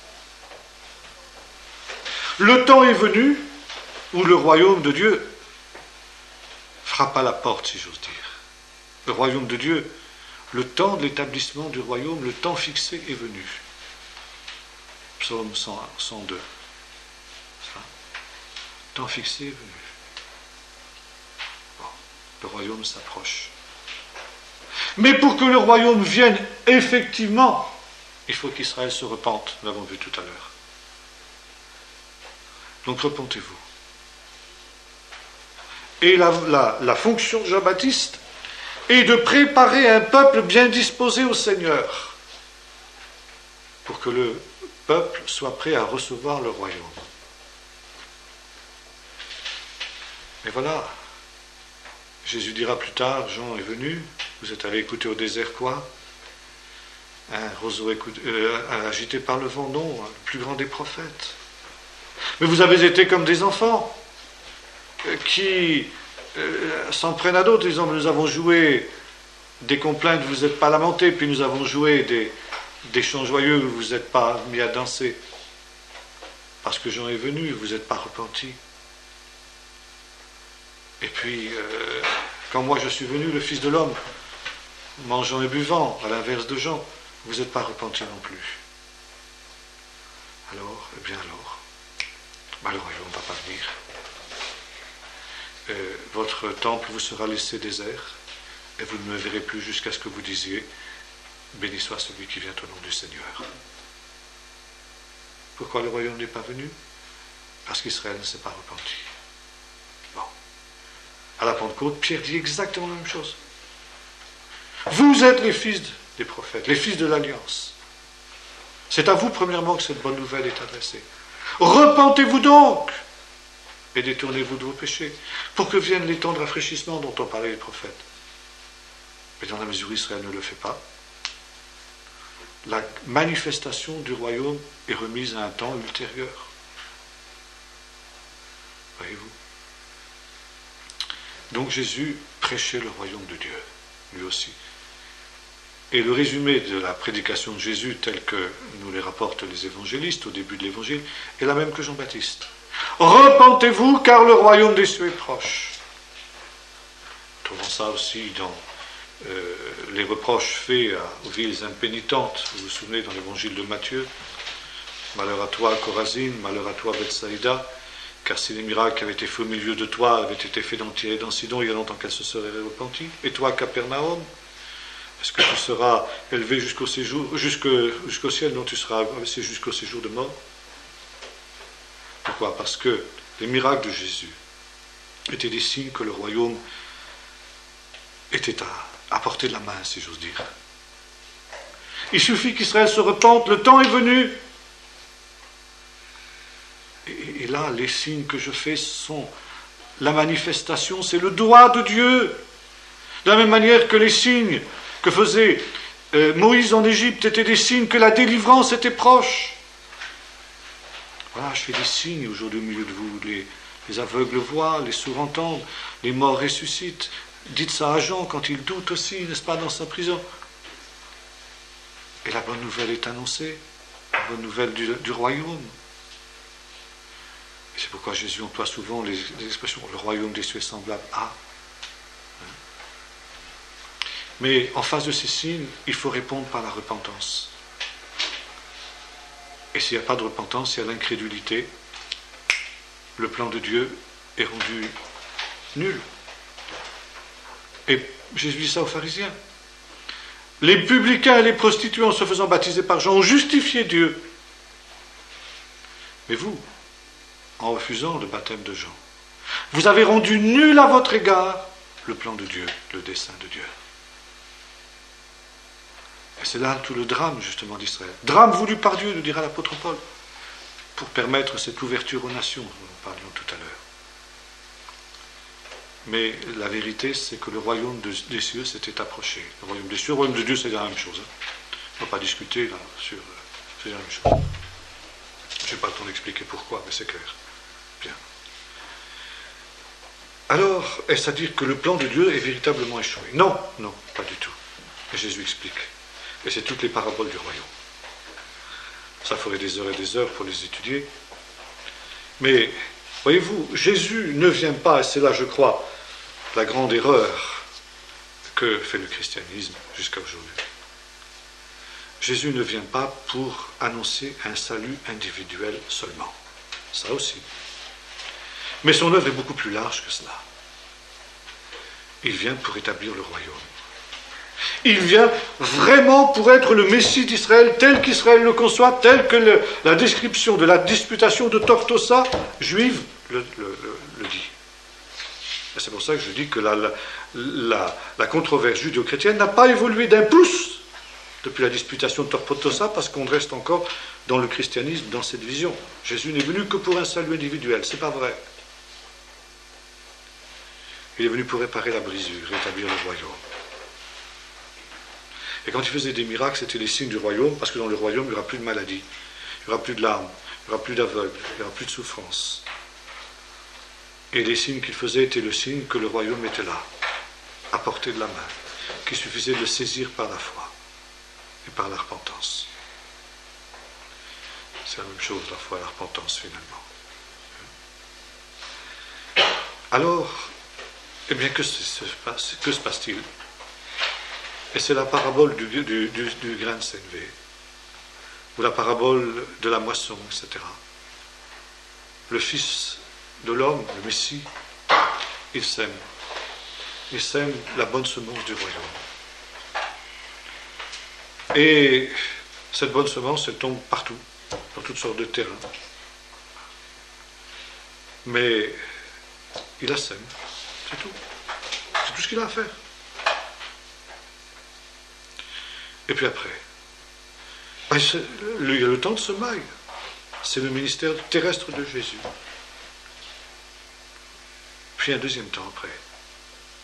Le temps est venu où le royaume de Dieu frappe à la porte, si j'ose dire. Le royaume de Dieu, le temps de l'établissement du royaume, le temps fixé est venu. Psaume 102. Le temps fixé est venu. Bon, le royaume s'approche. Mais pour que le royaume vienne effectivement, il faut qu'Israël se repente, nous l'avons vu tout à l'heure. Donc repentez-vous. Et la fonction de Jean-Baptiste est de préparer un peuple bien disposé au Seigneur, pour que le peuple soit prêt à recevoir le royaume. Et voilà, Jésus dira plus tard, Jean est venu, vous êtes allé écouter au désert quoi ? Un roseau agité par le vent, non, le plus grand des prophètes. Mais vous avez été comme des enfants qui s'en prennent à d'autres, disant nous avons joué des complaintes, vous n'êtes pas lamentés, puis nous avons joué des chants joyeux, vous n'êtes pas mis à danser. Parce que Jean est venu, vous n'êtes pas repentis. Et puis, quand moi je suis venu, le Fils de l'homme, mangeant et buvant, à l'inverse de Jean, vous n'êtes pas repentis non plus. Alors, eh bien alors, le royaume ne va pas venir. Votre temple vous sera laissé désert, et vous ne me verrez plus jusqu'à ce que vous disiez « Béni soit celui qui vient au nom du Seigneur ». Pourquoi le royaume n'est pas venu ? Parce qu'Israël ne s'est pas repenti. Bon. À la Pentecôte, Pierre dit exactement la même chose. Vous êtes les fils des prophètes, les fils de l'Alliance. C'est à vous, premièrement, que cette bonne nouvelle est adressée. Repentez-vous donc et détournez-vous de vos péchés, pour que vienne les temps de rafraîchissement dont ont parlé les prophètes. Mais dans la mesure où Israël ne le fait pas, la manifestation du royaume est remise à un temps ultérieur. Voyez-vous? Donc Jésus prêchait le royaume de Dieu, lui aussi. Et le résumé de la prédication de Jésus, tel que nous les rapportent les évangélistes au début de l'évangile, est la même que Jean-Baptiste. Repentez-vous, car le royaume des cieux est proche. Trouvons ça aussi dans les reproches faits aux villes impénitentes. Vous vous souvenez dans l'évangile de Matthieu, malheur à toi, Chorazine, malheur à toi, Bethsaïda, car si les miracles qui avaient été faits au milieu de toi avaient été faits dans Tyr et dans Sidon, il y a longtemps qu'elle se serait repentie. Et toi, Capernaum, est-ce que tu seras élevé jusqu'au ciel? Non, tu seras abaissé jusqu'au séjour de mort. Pourquoi? Parce que les miracles de Jésus étaient des signes que le royaume était à portée de la main, si j'ose dire. Il suffit qu'Israël se repente, le temps est venu. Et là, les signes que je fais sont la manifestation, c'est le doigt de Dieu. De la même manière que les signes que faisait Moïse en Égypte étaient des signes que la délivrance était proche. Voilà, je fais des signes aujourd'hui au milieu de vous. Les aveugles voient, les sourds entendent, les morts ressuscitent. Dites ça à Jean quand il doute aussi, n'est-ce pas, dans sa prison. Et la bonne nouvelle est annoncée, la bonne nouvelle du royaume. Et c'est pourquoi Jésus emploie souvent les expressions « le royaume des cieux est semblable à ». Mais en face de ces signes, il faut répondre par la repentance. Et s'il n'y a pas de repentance, il y a l'incrédulité. Le plan de Dieu est rendu nul. Et Jésus dit ça aux pharisiens. Les publicains et les prostituées, en se faisant baptiser par Jean, ont justifié Dieu. Mais vous, en refusant le baptême de Jean, vous avez rendu nul à votre égard le plan de Dieu, le dessein de Dieu. Et c'est là tout le drame, justement, d'Israël. Drame voulu par Dieu, nous dira l'apôtre Paul, pour permettre cette ouverture aux nations, dont nous parlions tout à l'heure. Mais la vérité, c'est que le royaume des cieux s'était approché. Le royaume des cieux, le royaume de Dieu, c'est la même chose. On ne va pas discuter là sur... c'est la même chose. Je n'ai pas le temps d'expliquer pourquoi, mais c'est clair. Bien. Alors, est-ce à dire que le plan de Dieu est véritablement échoué? Non, non, pas du tout. Et Jésus explique. Et c'est toutes les paraboles du royaume. Ça ferait des heures et des heures pour les étudier. Mais, voyez-vous, Jésus ne vient pas, et c'est là, je crois, la grande erreur que fait le christianisme jusqu'à aujourd'hui. Jésus ne vient pas pour annoncer un salut individuel seulement. Ça aussi. Mais son œuvre est beaucoup plus large que cela. Il vient pour établir le royaume. Il vient vraiment pour être le Messie d'Israël, tel qu'Israël le conçoit, tel que la description de la disputation de Tortosa juive le dit. Et c'est pour ça que je dis que la controverse judéo-chrétienne n'a pas évolué d'un pouce depuis la disputation de Tortosa, parce qu'on reste encore dans le christianisme, dans cette vision. Jésus n'est venu que pour un salut individuel, c'est pas vrai. Il est venu pour réparer la brisure, rétablir le royaume. Et quand il faisait des miracles, c'était les signes du royaume, parce que dans le royaume, il n'y aura plus de maladie, il n'y aura plus de larmes, il n'y aura plus d'aveugles, il n'y aura plus de souffrance. Et les signes qu'il faisait étaient le signe que le royaume était là, à portée de la main, qu'il suffisait de le saisir par la foi et par la repentance. C'est la même chose, la foi et la repentance, finalement. Alors, eh bien, que se passe-t-il? Et c'est la parabole du grain de sénévé, ou la parabole de la moisson, etc. Le Fils de l'homme, le Messie, il sème. Il sème la bonne semence du royaume. Et cette bonne semence, elle tombe partout, dans toutes sortes de terrains. Mais il la sème, c'est tout. C'est tout ce qu'il a à faire. Et puis après, il y a le temps de semaille. C'est le ministère terrestre de Jésus. Puis un deuxième temps après,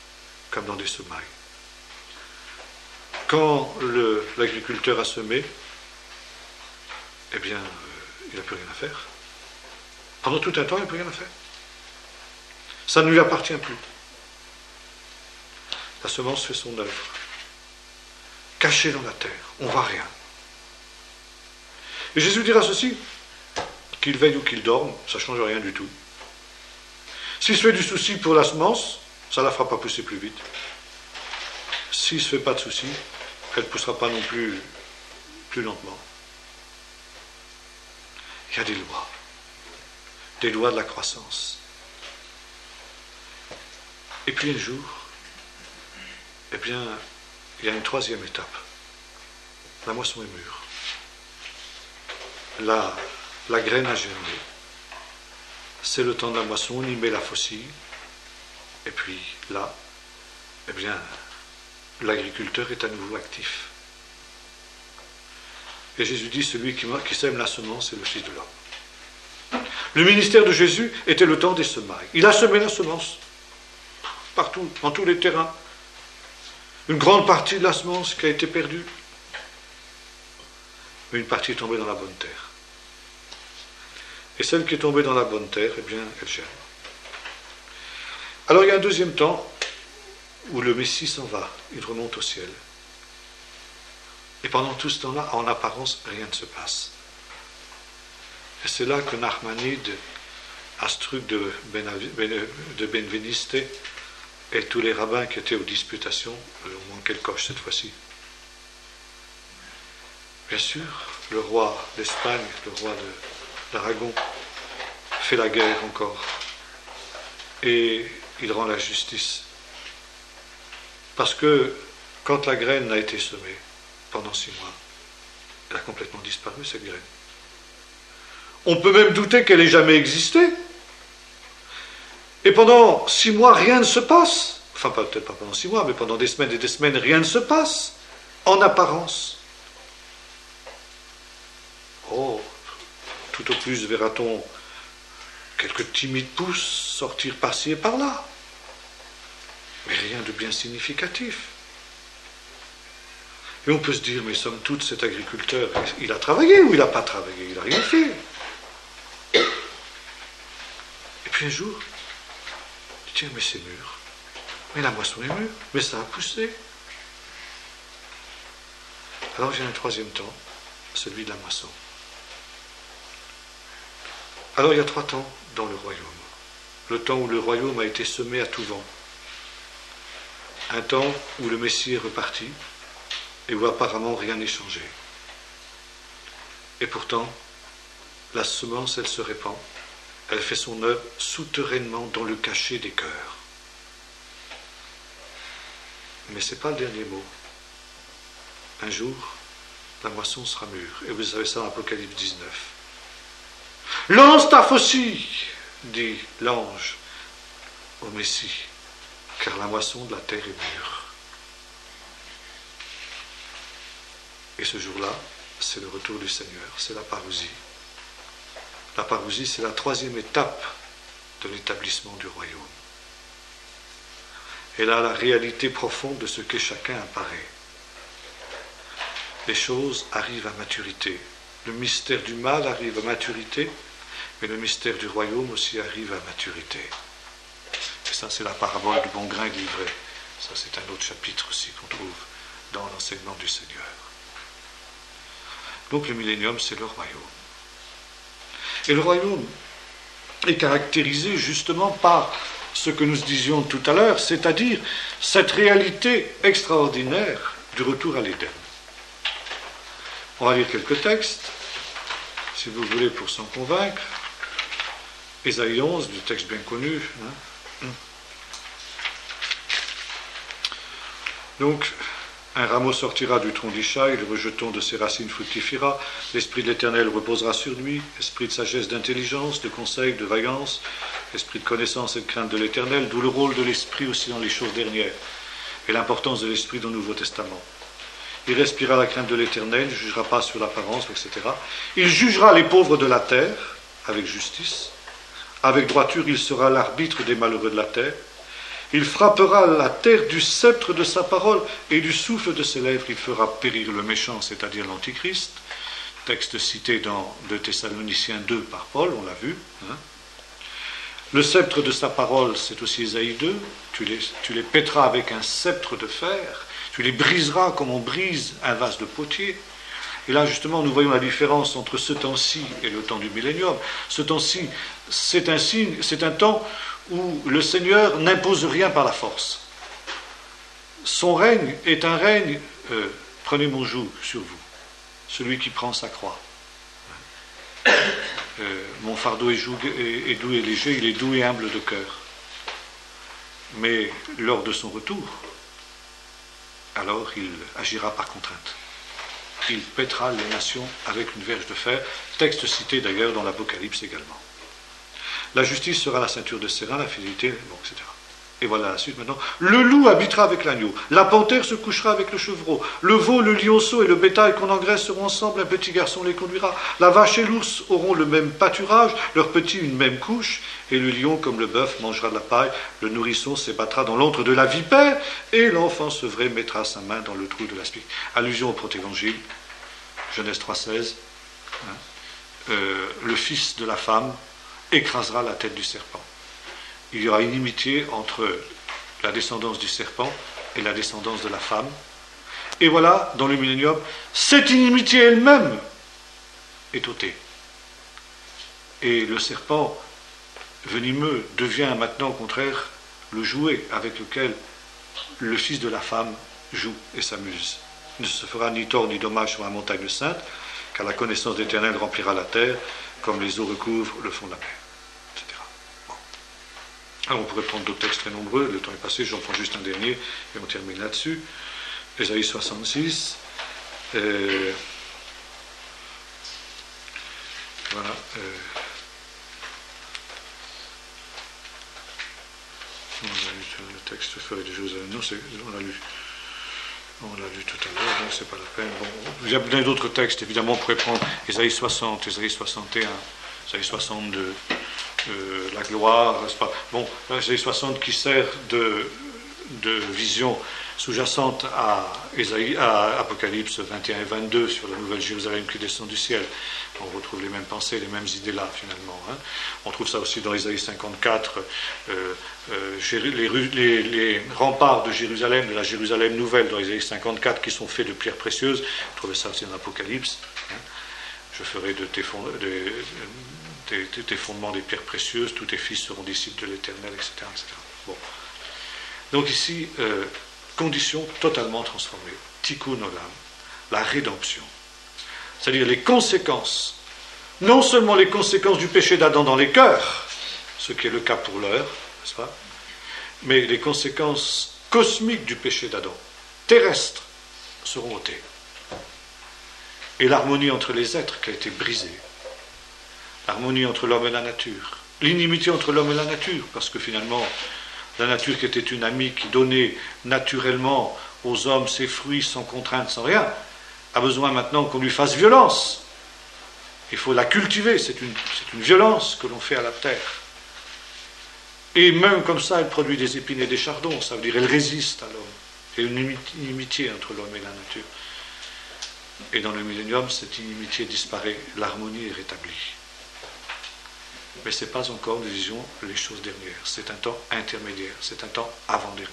comme dans des semailles. Quand l'agriculteur a semé, eh bien, il n'a plus rien à faire. Pendant tout un temps, il n'a plus rien à faire. Ça ne lui appartient plus. La semence fait son œuvre. Cachée dans la terre, on ne voit rien. Et Jésus dira ceci, qu'il veille ou qu'il dorme, ça ne change rien du tout. S'il se fait du souci pour la semence, ça ne la fera pas pousser plus vite. S'il ne se fait pas de souci, elle ne poussera pas non plus lentement. Il y a des lois de la croissance. Et puis un jour, eh bien, il y a une troisième étape. La moisson est mûre. La graine a germé. C'est le temps de la moisson, on y met la faucille. Et puis là, eh bien, l'agriculteur est à nouveau actif. Et Jésus dit, celui qui sème la semence, c'est le Fils de l'homme. Le ministère de Jésus était le temps des semailles. Il a semé la semence. Partout, dans tous les terrains. Une grande partie de la semence qui a été perdue. Mais une partie est tombée dans la bonne terre. Et celle qui est tombée dans la bonne terre, eh bien, elle germe. Alors il y a un deuxième temps où le Messie s'en va, il remonte au ciel. Et pendant tout ce temps-là, en apparence, rien ne se passe. Et c'est là que Nachmanide, Astruc de Benveniste, et tous les rabbins qui étaient aux disputations, ont manqué le coche cette fois-ci. Bien sûr, le roi d'Espagne, le roi d'Aragon, fait la guerre encore. Et il rend la justice. Parce que quand la graine a été semée, pendant 6 mois, elle a complètement disparu, cette graine. On peut même douter qu'elle ait jamais existé. Et pendant 6 mois, rien ne se passe. Enfin, peut-être pas pendant 6 mois, mais pendant des semaines et des semaines, rien ne se passe, en apparence. Oh, tout au plus verra-t-on quelques timides pousses sortir par-ci et par-là. Mais rien de bien significatif. Et on peut se dire, mais somme toute, cet agriculteur, il a travaillé ou il n'a pas travaillé? Il n'a rien fait. Et puis un jour, il dit, tiens, mais c'est mûr. Mais la moisson est mûre, mais ça a poussé. Alors j'ai un troisième temps, celui de la moisson. Alors il y a 3 temps dans le royaume. Le temps où le royaume a été semé à tout vent. Un temps où le Messie est reparti et où apparemment rien n'est changé. Et pourtant, la semence, elle se répand. Elle fait son œuvre souterrainement dans le cachet des cœurs. Mais ce n'est pas le dernier mot. Un jour, la moisson sera mûre. Et vous savez ça en Apocalypse 19. Lance ta faucille, dit l'ange au Messie, car la moisson de la terre est mûre. Et ce jour-là, c'est le retour du Seigneur, c'est la parousie. La parousie, c'est la 3e étape de l'établissement du royaume. Et là, la réalité profonde de ce que chacun apparaît. Les choses arrivent à maturité. Le mystère du mal arrive à maturité, mais le mystère du royaume aussi arrive à maturité. Et ça, c'est la parabole du bon grain et de l'ivraie. Ça, c'est un autre chapitre aussi qu'on trouve dans l'enseignement du Seigneur. Donc le millénium, c'est le royaume. Et le royaume est caractérisé justement par ce que nous disions tout à l'heure, c'est-à-dire cette réalité extraordinaire du retour à l'Éden. On va lire quelques textes, si vous voulez, pour s'en convaincre. Ésaïe 11, du texte bien connu. Donc, un rameau sortira du tronc d'Ishaï, le rejeton de ses racines fructifiera, l'esprit de l'Éternel reposera sur lui, esprit de sagesse, d'intelligence, de conseil, de vaillance, esprit de connaissance et de crainte de l'Éternel, d'où le rôle de l'esprit aussi dans les choses dernières, et l'importance de l'esprit dans le Nouveau Testament. Il respirera la crainte de l'Éternel, il ne jugera pas sur l'apparence, etc. Il jugera les pauvres de la terre, avec justice. Avec droiture, il sera l'arbitre des malheureux de la terre. Il frappera la terre du sceptre de sa parole et du souffle de ses lèvres. Il fera périr le méchant, c'est-à-dire l'Antichrist. texte cité dans 2 Thessaloniciens 2 par Paul, on l'a vu. Hein. Le sceptre de sa parole, c'est aussi Ésaïe 2. Tu les pèteras avec un sceptre de fer, tu les briseras comme on brise un vase de potier. Et là, justement, nous voyons la différence entre ce temps-ci et le temps du millénium. Ce temps-ci, c'est un signe, c'est un temps où le Seigneur n'impose rien par la force. Son règne est un règne, prenez mon joug sur vous, celui qui prend sa croix. Mon fardeau est doux et léger, il est doux et humble de cœur. Mais lors de son retour, alors il agira par contrainte. Il pètera les nations avec une verge de fer, texte cité d'ailleurs dans l'Apocalypse également. La justice sera la ceinture de Sérin, la fidélité, bon, etc. Et voilà la suite maintenant. Le loup habitera avec l'agneau, la panthère se couchera avec le chevreau, le veau, le lionceau et le bétail qu'on engraisse seront ensemble, un petit garçon les conduira. La vache et l'ours auront le même pâturage, leurs petits une même couche, et le lion, comme le bœuf, mangera de la paille, le nourrisson s'ébattra dans l'antre de la vipère, et l'enfant sevré mettra sa main dans le trou de l'aspic. Allusion au protévangile, Genèse 3,16. Le fils de la femme écrasera la tête du serpent. Il y aura inimitié entre la descendance du serpent et la descendance de la femme. Et voilà, dans le millénium, cette inimitié elle-même est ôtée. Et le serpent venimeux devient maintenant, au contraire, le jouet avec lequel le fils de la femme joue et s'amuse. Il ne se fera ni tort ni dommage sur la montagne sainte, car la connaissance de l'Éternel remplira la terre, comme les eaux recouvrent le fond de la mer. Alors on pourrait prendre d'autres textes très nombreux, le temps est passé, j'en prends juste un dernier et on termine là-dessus. Ésaïe 66. Voilà. On a lu le texte feuille de Jérusalem. Non, on l'a lu tout à l'heure, donc c'est pas la peine. Bon, il y a bien d'autres textes, évidemment, on pourrait prendre Ésaïe 60, Ésaïe 61, Ésaïe 62. La gloire, n'est-ce pas? Bon, Ésaïe 60 qui sert de vision sous-jacente à Apocalypse 21 et 22 sur la nouvelle Jérusalem qui descend du ciel. On retrouve les mêmes pensées, les mêmes idées là finalement. Hein. On trouve ça aussi dans Ésaïe 54, les remparts de Jérusalem, de la Jérusalem nouvelle dans Ésaïe 54 qui sont faits de pierres précieuses. On trouve ça aussi dans l'Apocalypse. Hein. Je ferai de tes fondements des pierres précieuses, tous tes fils seront disciples de l'Éternel, etc., etc. Bon. Donc ici, conditions totalement transformées. Tikkun olam, la rédemption. C'est-à-dire les conséquences, non seulement les conséquences du péché d'Adam dans les cœurs, ce qui est le cas pour l'heure, n'est-ce pas, mais les conséquences cosmiques du péché d'Adam, terrestres, seront ôtées. Et l'harmonie entre les êtres qui a été brisée. L'harmonie entre l'homme et la nature. L'inimitié entre l'homme et la nature, parce que finalement, la nature qui était une amie qui donnait naturellement aux hommes ses fruits sans contrainte, sans rien, a besoin maintenant qu'on lui fasse violence. Il faut la cultiver, c'est une violence que l'on fait à la terre. Et même comme ça, elle produit des épines et des chardons, ça veut dire elle résiste à l'homme. Il y a une inimitié entre l'homme et la nature. Et dans le millénium, cette inimitié disparaît, l'harmonie est rétablie. Mais ce n'est pas encore, nous disions, les choses dernières. C'est un temps intermédiaire, c'est un temps avant-dernier.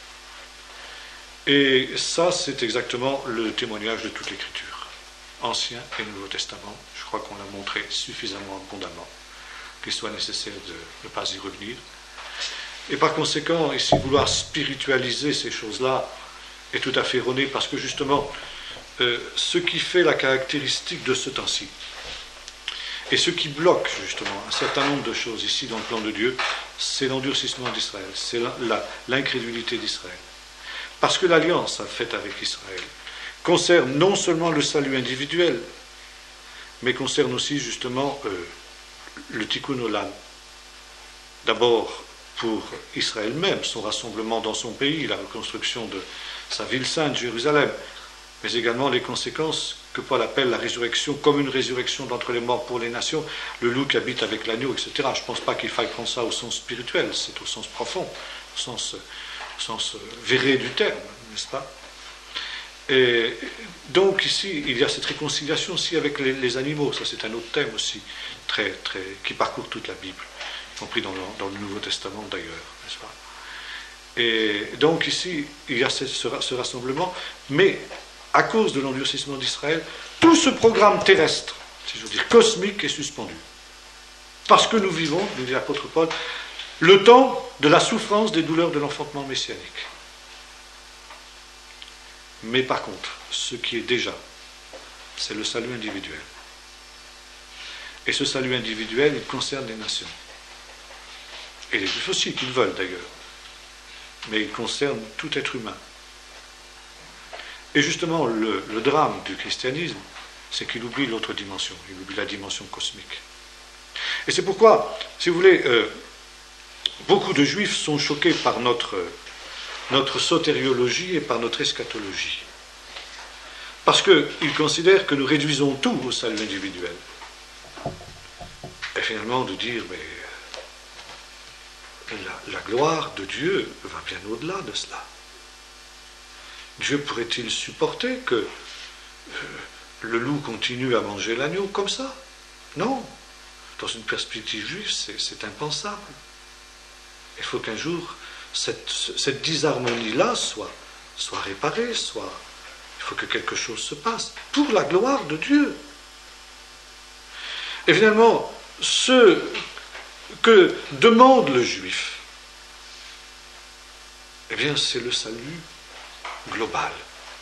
Et ça, c'est exactement le témoignage de toute l'Écriture. Ancien et Nouveau Testament, je crois qu'on l'a montré suffisamment abondamment, qu'il soit nécessaire de ne pas y revenir. Et par conséquent, ici, vouloir spiritualiser ces choses-là est tout à fait erroné, parce que justement, ce qui fait la caractéristique de ce temps-ci, et ce qui bloque justement un certain nombre de choses ici dans le plan de Dieu, c'est l'endurcissement d'Israël, c'est l'incrédulité d'Israël. Parce que l'alliance faite avec Israël concerne non seulement le salut individuel, mais concerne aussi justement le Tikkun Olam. D'abord pour Israël même, son rassemblement dans son pays, la reconstruction de sa ville sainte, Jérusalem, mais également les conséquences que Paul appelle la résurrection comme une résurrection d'entre les morts pour les nations, le loup qui habite avec l'agneau, etc. Je ne pense pas qu'il faille prendre ça au sens spirituel, c'est au sens profond, au sens véré du terme, n'est-ce pas? Et donc ici, il y a cette réconciliation aussi avec les animaux. Ça, c'est un autre thème aussi, qui parcourt toute la Bible, y compris dans le Nouveau Testament d'ailleurs, n'est-ce pas? Et donc ici, il y a ce rassemblement, mais à cause de l'endurcissement d'Israël, tout ce programme terrestre, si je veux dire cosmique, est suspendu. Parce que nous vivons, nous dit l'apôtre Paul, le temps de la souffrance des douleurs de l'enfantement messianique. Mais par contre, ce qui est déjà, c'est le salut individuel. Et ce salut individuel, il concerne les nations. Et les juifs aussi, qu'ils veulent d'ailleurs. Mais il concerne tout être humain. Et justement, le drame du christianisme, c'est qu'il oublie l'autre dimension, il oublie la dimension cosmique. Et c'est pourquoi, si vous voulez, beaucoup de juifs sont choqués par notre sotériologie et par notre eschatologie. Parce qu'ils considèrent que nous réduisons tout au salut individuel. Et finalement, de dire, mais la gloire de Dieu va bien au-delà de cela. Dieu pourrait-il supporter que le loup continue à manger l'agneau comme ça? Non. Dans une perspective juive, c'est impensable. Il faut qu'un jour, cette disharmonie-là soit réparée, il faut que quelque chose se passe, pour la gloire de Dieu. Et finalement, ce que demande le juif, eh bien, c'est le salut global.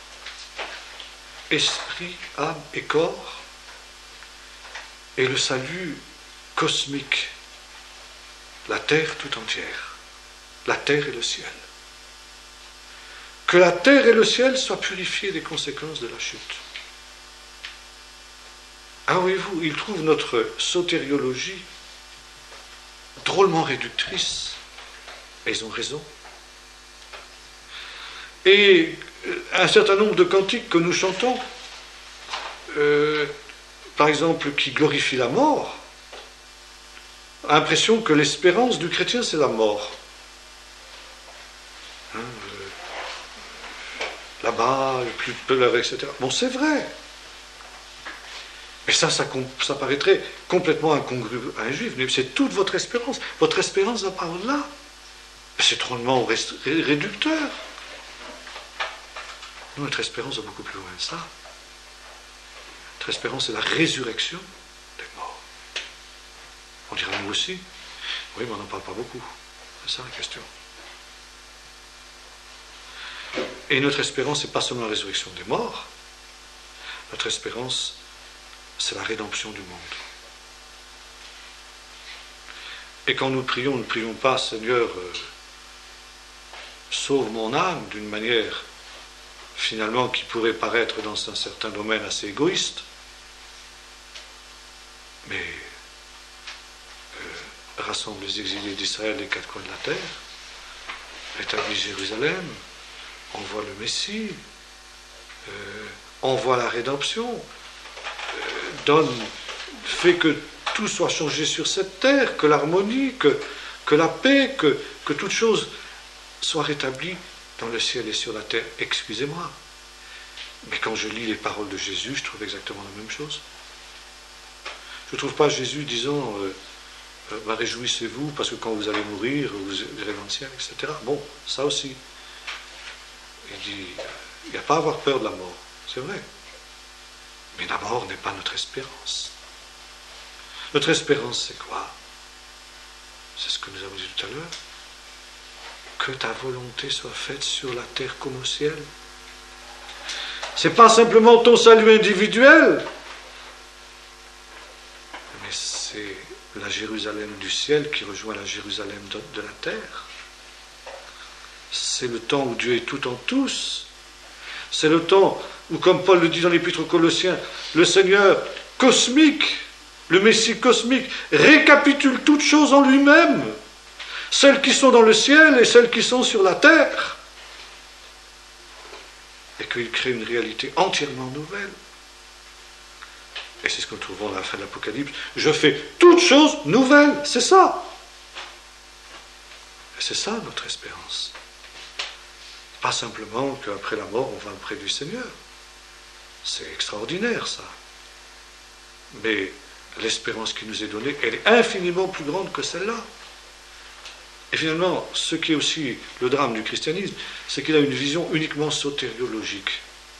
Esprit, âme et corps, et le salut cosmique, la terre tout entière, la terre et le ciel. Que la terre et le ciel soient purifiés des conséquences de la chute. Ah, voyez-vous, ils trouvent notre sotériologie drôlement réductrice, et ils ont raison. Et un certain nombre de cantiques que nous chantons, par exemple, qui glorifient la mort, a l'impression que l'espérance du chrétien, c'est la mort. Là-bas, le plus peur, etc. Bon, c'est vrai. Mais ça paraîtrait complètement incongru à un juif. Mais c'est toute votre espérance. Votre espérance va pas au-delà. C'est drôlement réducteur. Nous, notre espérance va beaucoup plus loin que ça. Notre espérance, c'est la résurrection des morts. On dira nous aussi. Oui, mais on n'en parle pas beaucoup. C'est ça la question. Et notre espérance, ce n'est pas seulement la résurrection des morts. Notre espérance, c'est la rédemption du monde. Et quand nous prions, ne prions pas, Seigneur, sauve mon âme, d'une manière, finalement, qui pourrait paraître dans un certain domaine assez égoïste. Mais rassemble les exilés d'Israël des quatre coins de la terre, établit Jérusalem, envoie le Messie, envoie la rédemption, fait que tout soit changé sur cette terre, que l'harmonie, que la paix, que toute chose soit rétablie dans le ciel et sur la terre. Excusez-moi, mais quand je lis les paroles de Jésus, je trouve exactement la même chose. Je ne trouve pas Jésus disant réjouissez-vous parce que quand vous allez mourir, vous irez dans le ciel, etc. Bon, ça aussi. Il dit, il n'y a pas à avoir peur de la mort, c'est vrai. Mais la mort n'est pas notre espérance. Notre espérance, c'est quoi? C'est ce que nous avons dit tout à l'heure. Que ta volonté soit faite sur la terre comme au ciel. C'est pas simplement ton salut individuel, mais c'est la Jérusalem du ciel qui rejoint la Jérusalem de la terre. C'est le temps où Dieu est tout en tous. C'est le temps où, comme Paul le dit dans l'Épître aux Colossiens, le Seigneur cosmique, le Messie cosmique, récapitule toutes choses en lui-même, celles qui sont dans le ciel et celles qui sont sur la terre, et qu'il crée une réalité entièrement nouvelle. Et c'est ce que nous trouvons à la fin de l'Apocalypse. Je fais toutes choses nouvelles, c'est ça. Et c'est ça notre espérance. Pas simplement qu'après la mort, on va auprès du Seigneur. C'est extraordinaire, ça. Mais l'espérance qui nous est donnée, elle est infiniment plus grande que celle-là. Et finalement, ce qui est aussi le drame du christianisme, c'est qu'il a une vision uniquement sotériologique.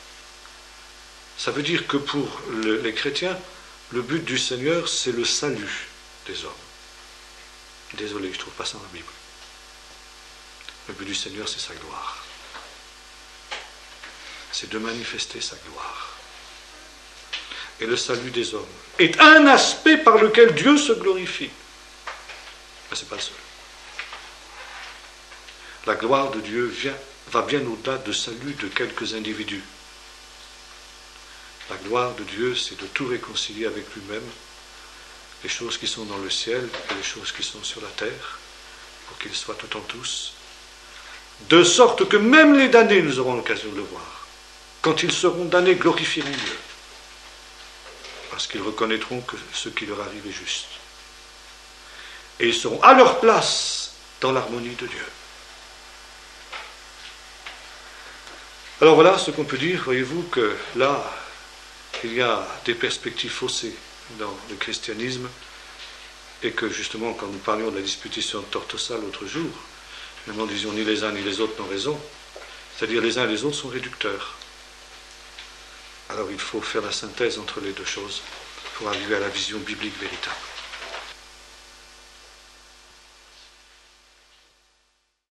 Ça veut dire que pour les chrétiens, le but du Seigneur, c'est le salut des hommes. Désolé, je ne trouve pas ça dans la Bible. Le but du Seigneur, c'est sa gloire. C'est de manifester sa gloire. Et le salut des hommes est un aspect par lequel Dieu se glorifie. Mais ce n'est pas le seul. La gloire de Dieu va bien au-delà du salut de quelques individus. La gloire de Dieu, c'est de tout réconcilier avec lui-même, les choses qui sont dans le ciel et les choses qui sont sur la terre, pour qu'ils soient tout en tous, de sorte que même les damnés, nous aurons l'occasion de le voir. Quand ils seront damnés, glorifieront Dieu, parce qu'ils reconnaîtront que ce qui leur arrive est juste. Et ils seront à leur place dans l'harmonie de Dieu. Alors voilà ce qu'on peut dire, voyez-vous, que là, il y a des perspectives faussées dans le christianisme, et que justement, quand nous parlions de la disputation de Tortosa l'autre jour, nous disions ni les uns ni les autres n'ont raison, c'est-à-dire les uns et les autres sont réducteurs. Alors il faut faire la synthèse entre les deux choses pour arriver à la vision biblique véritable.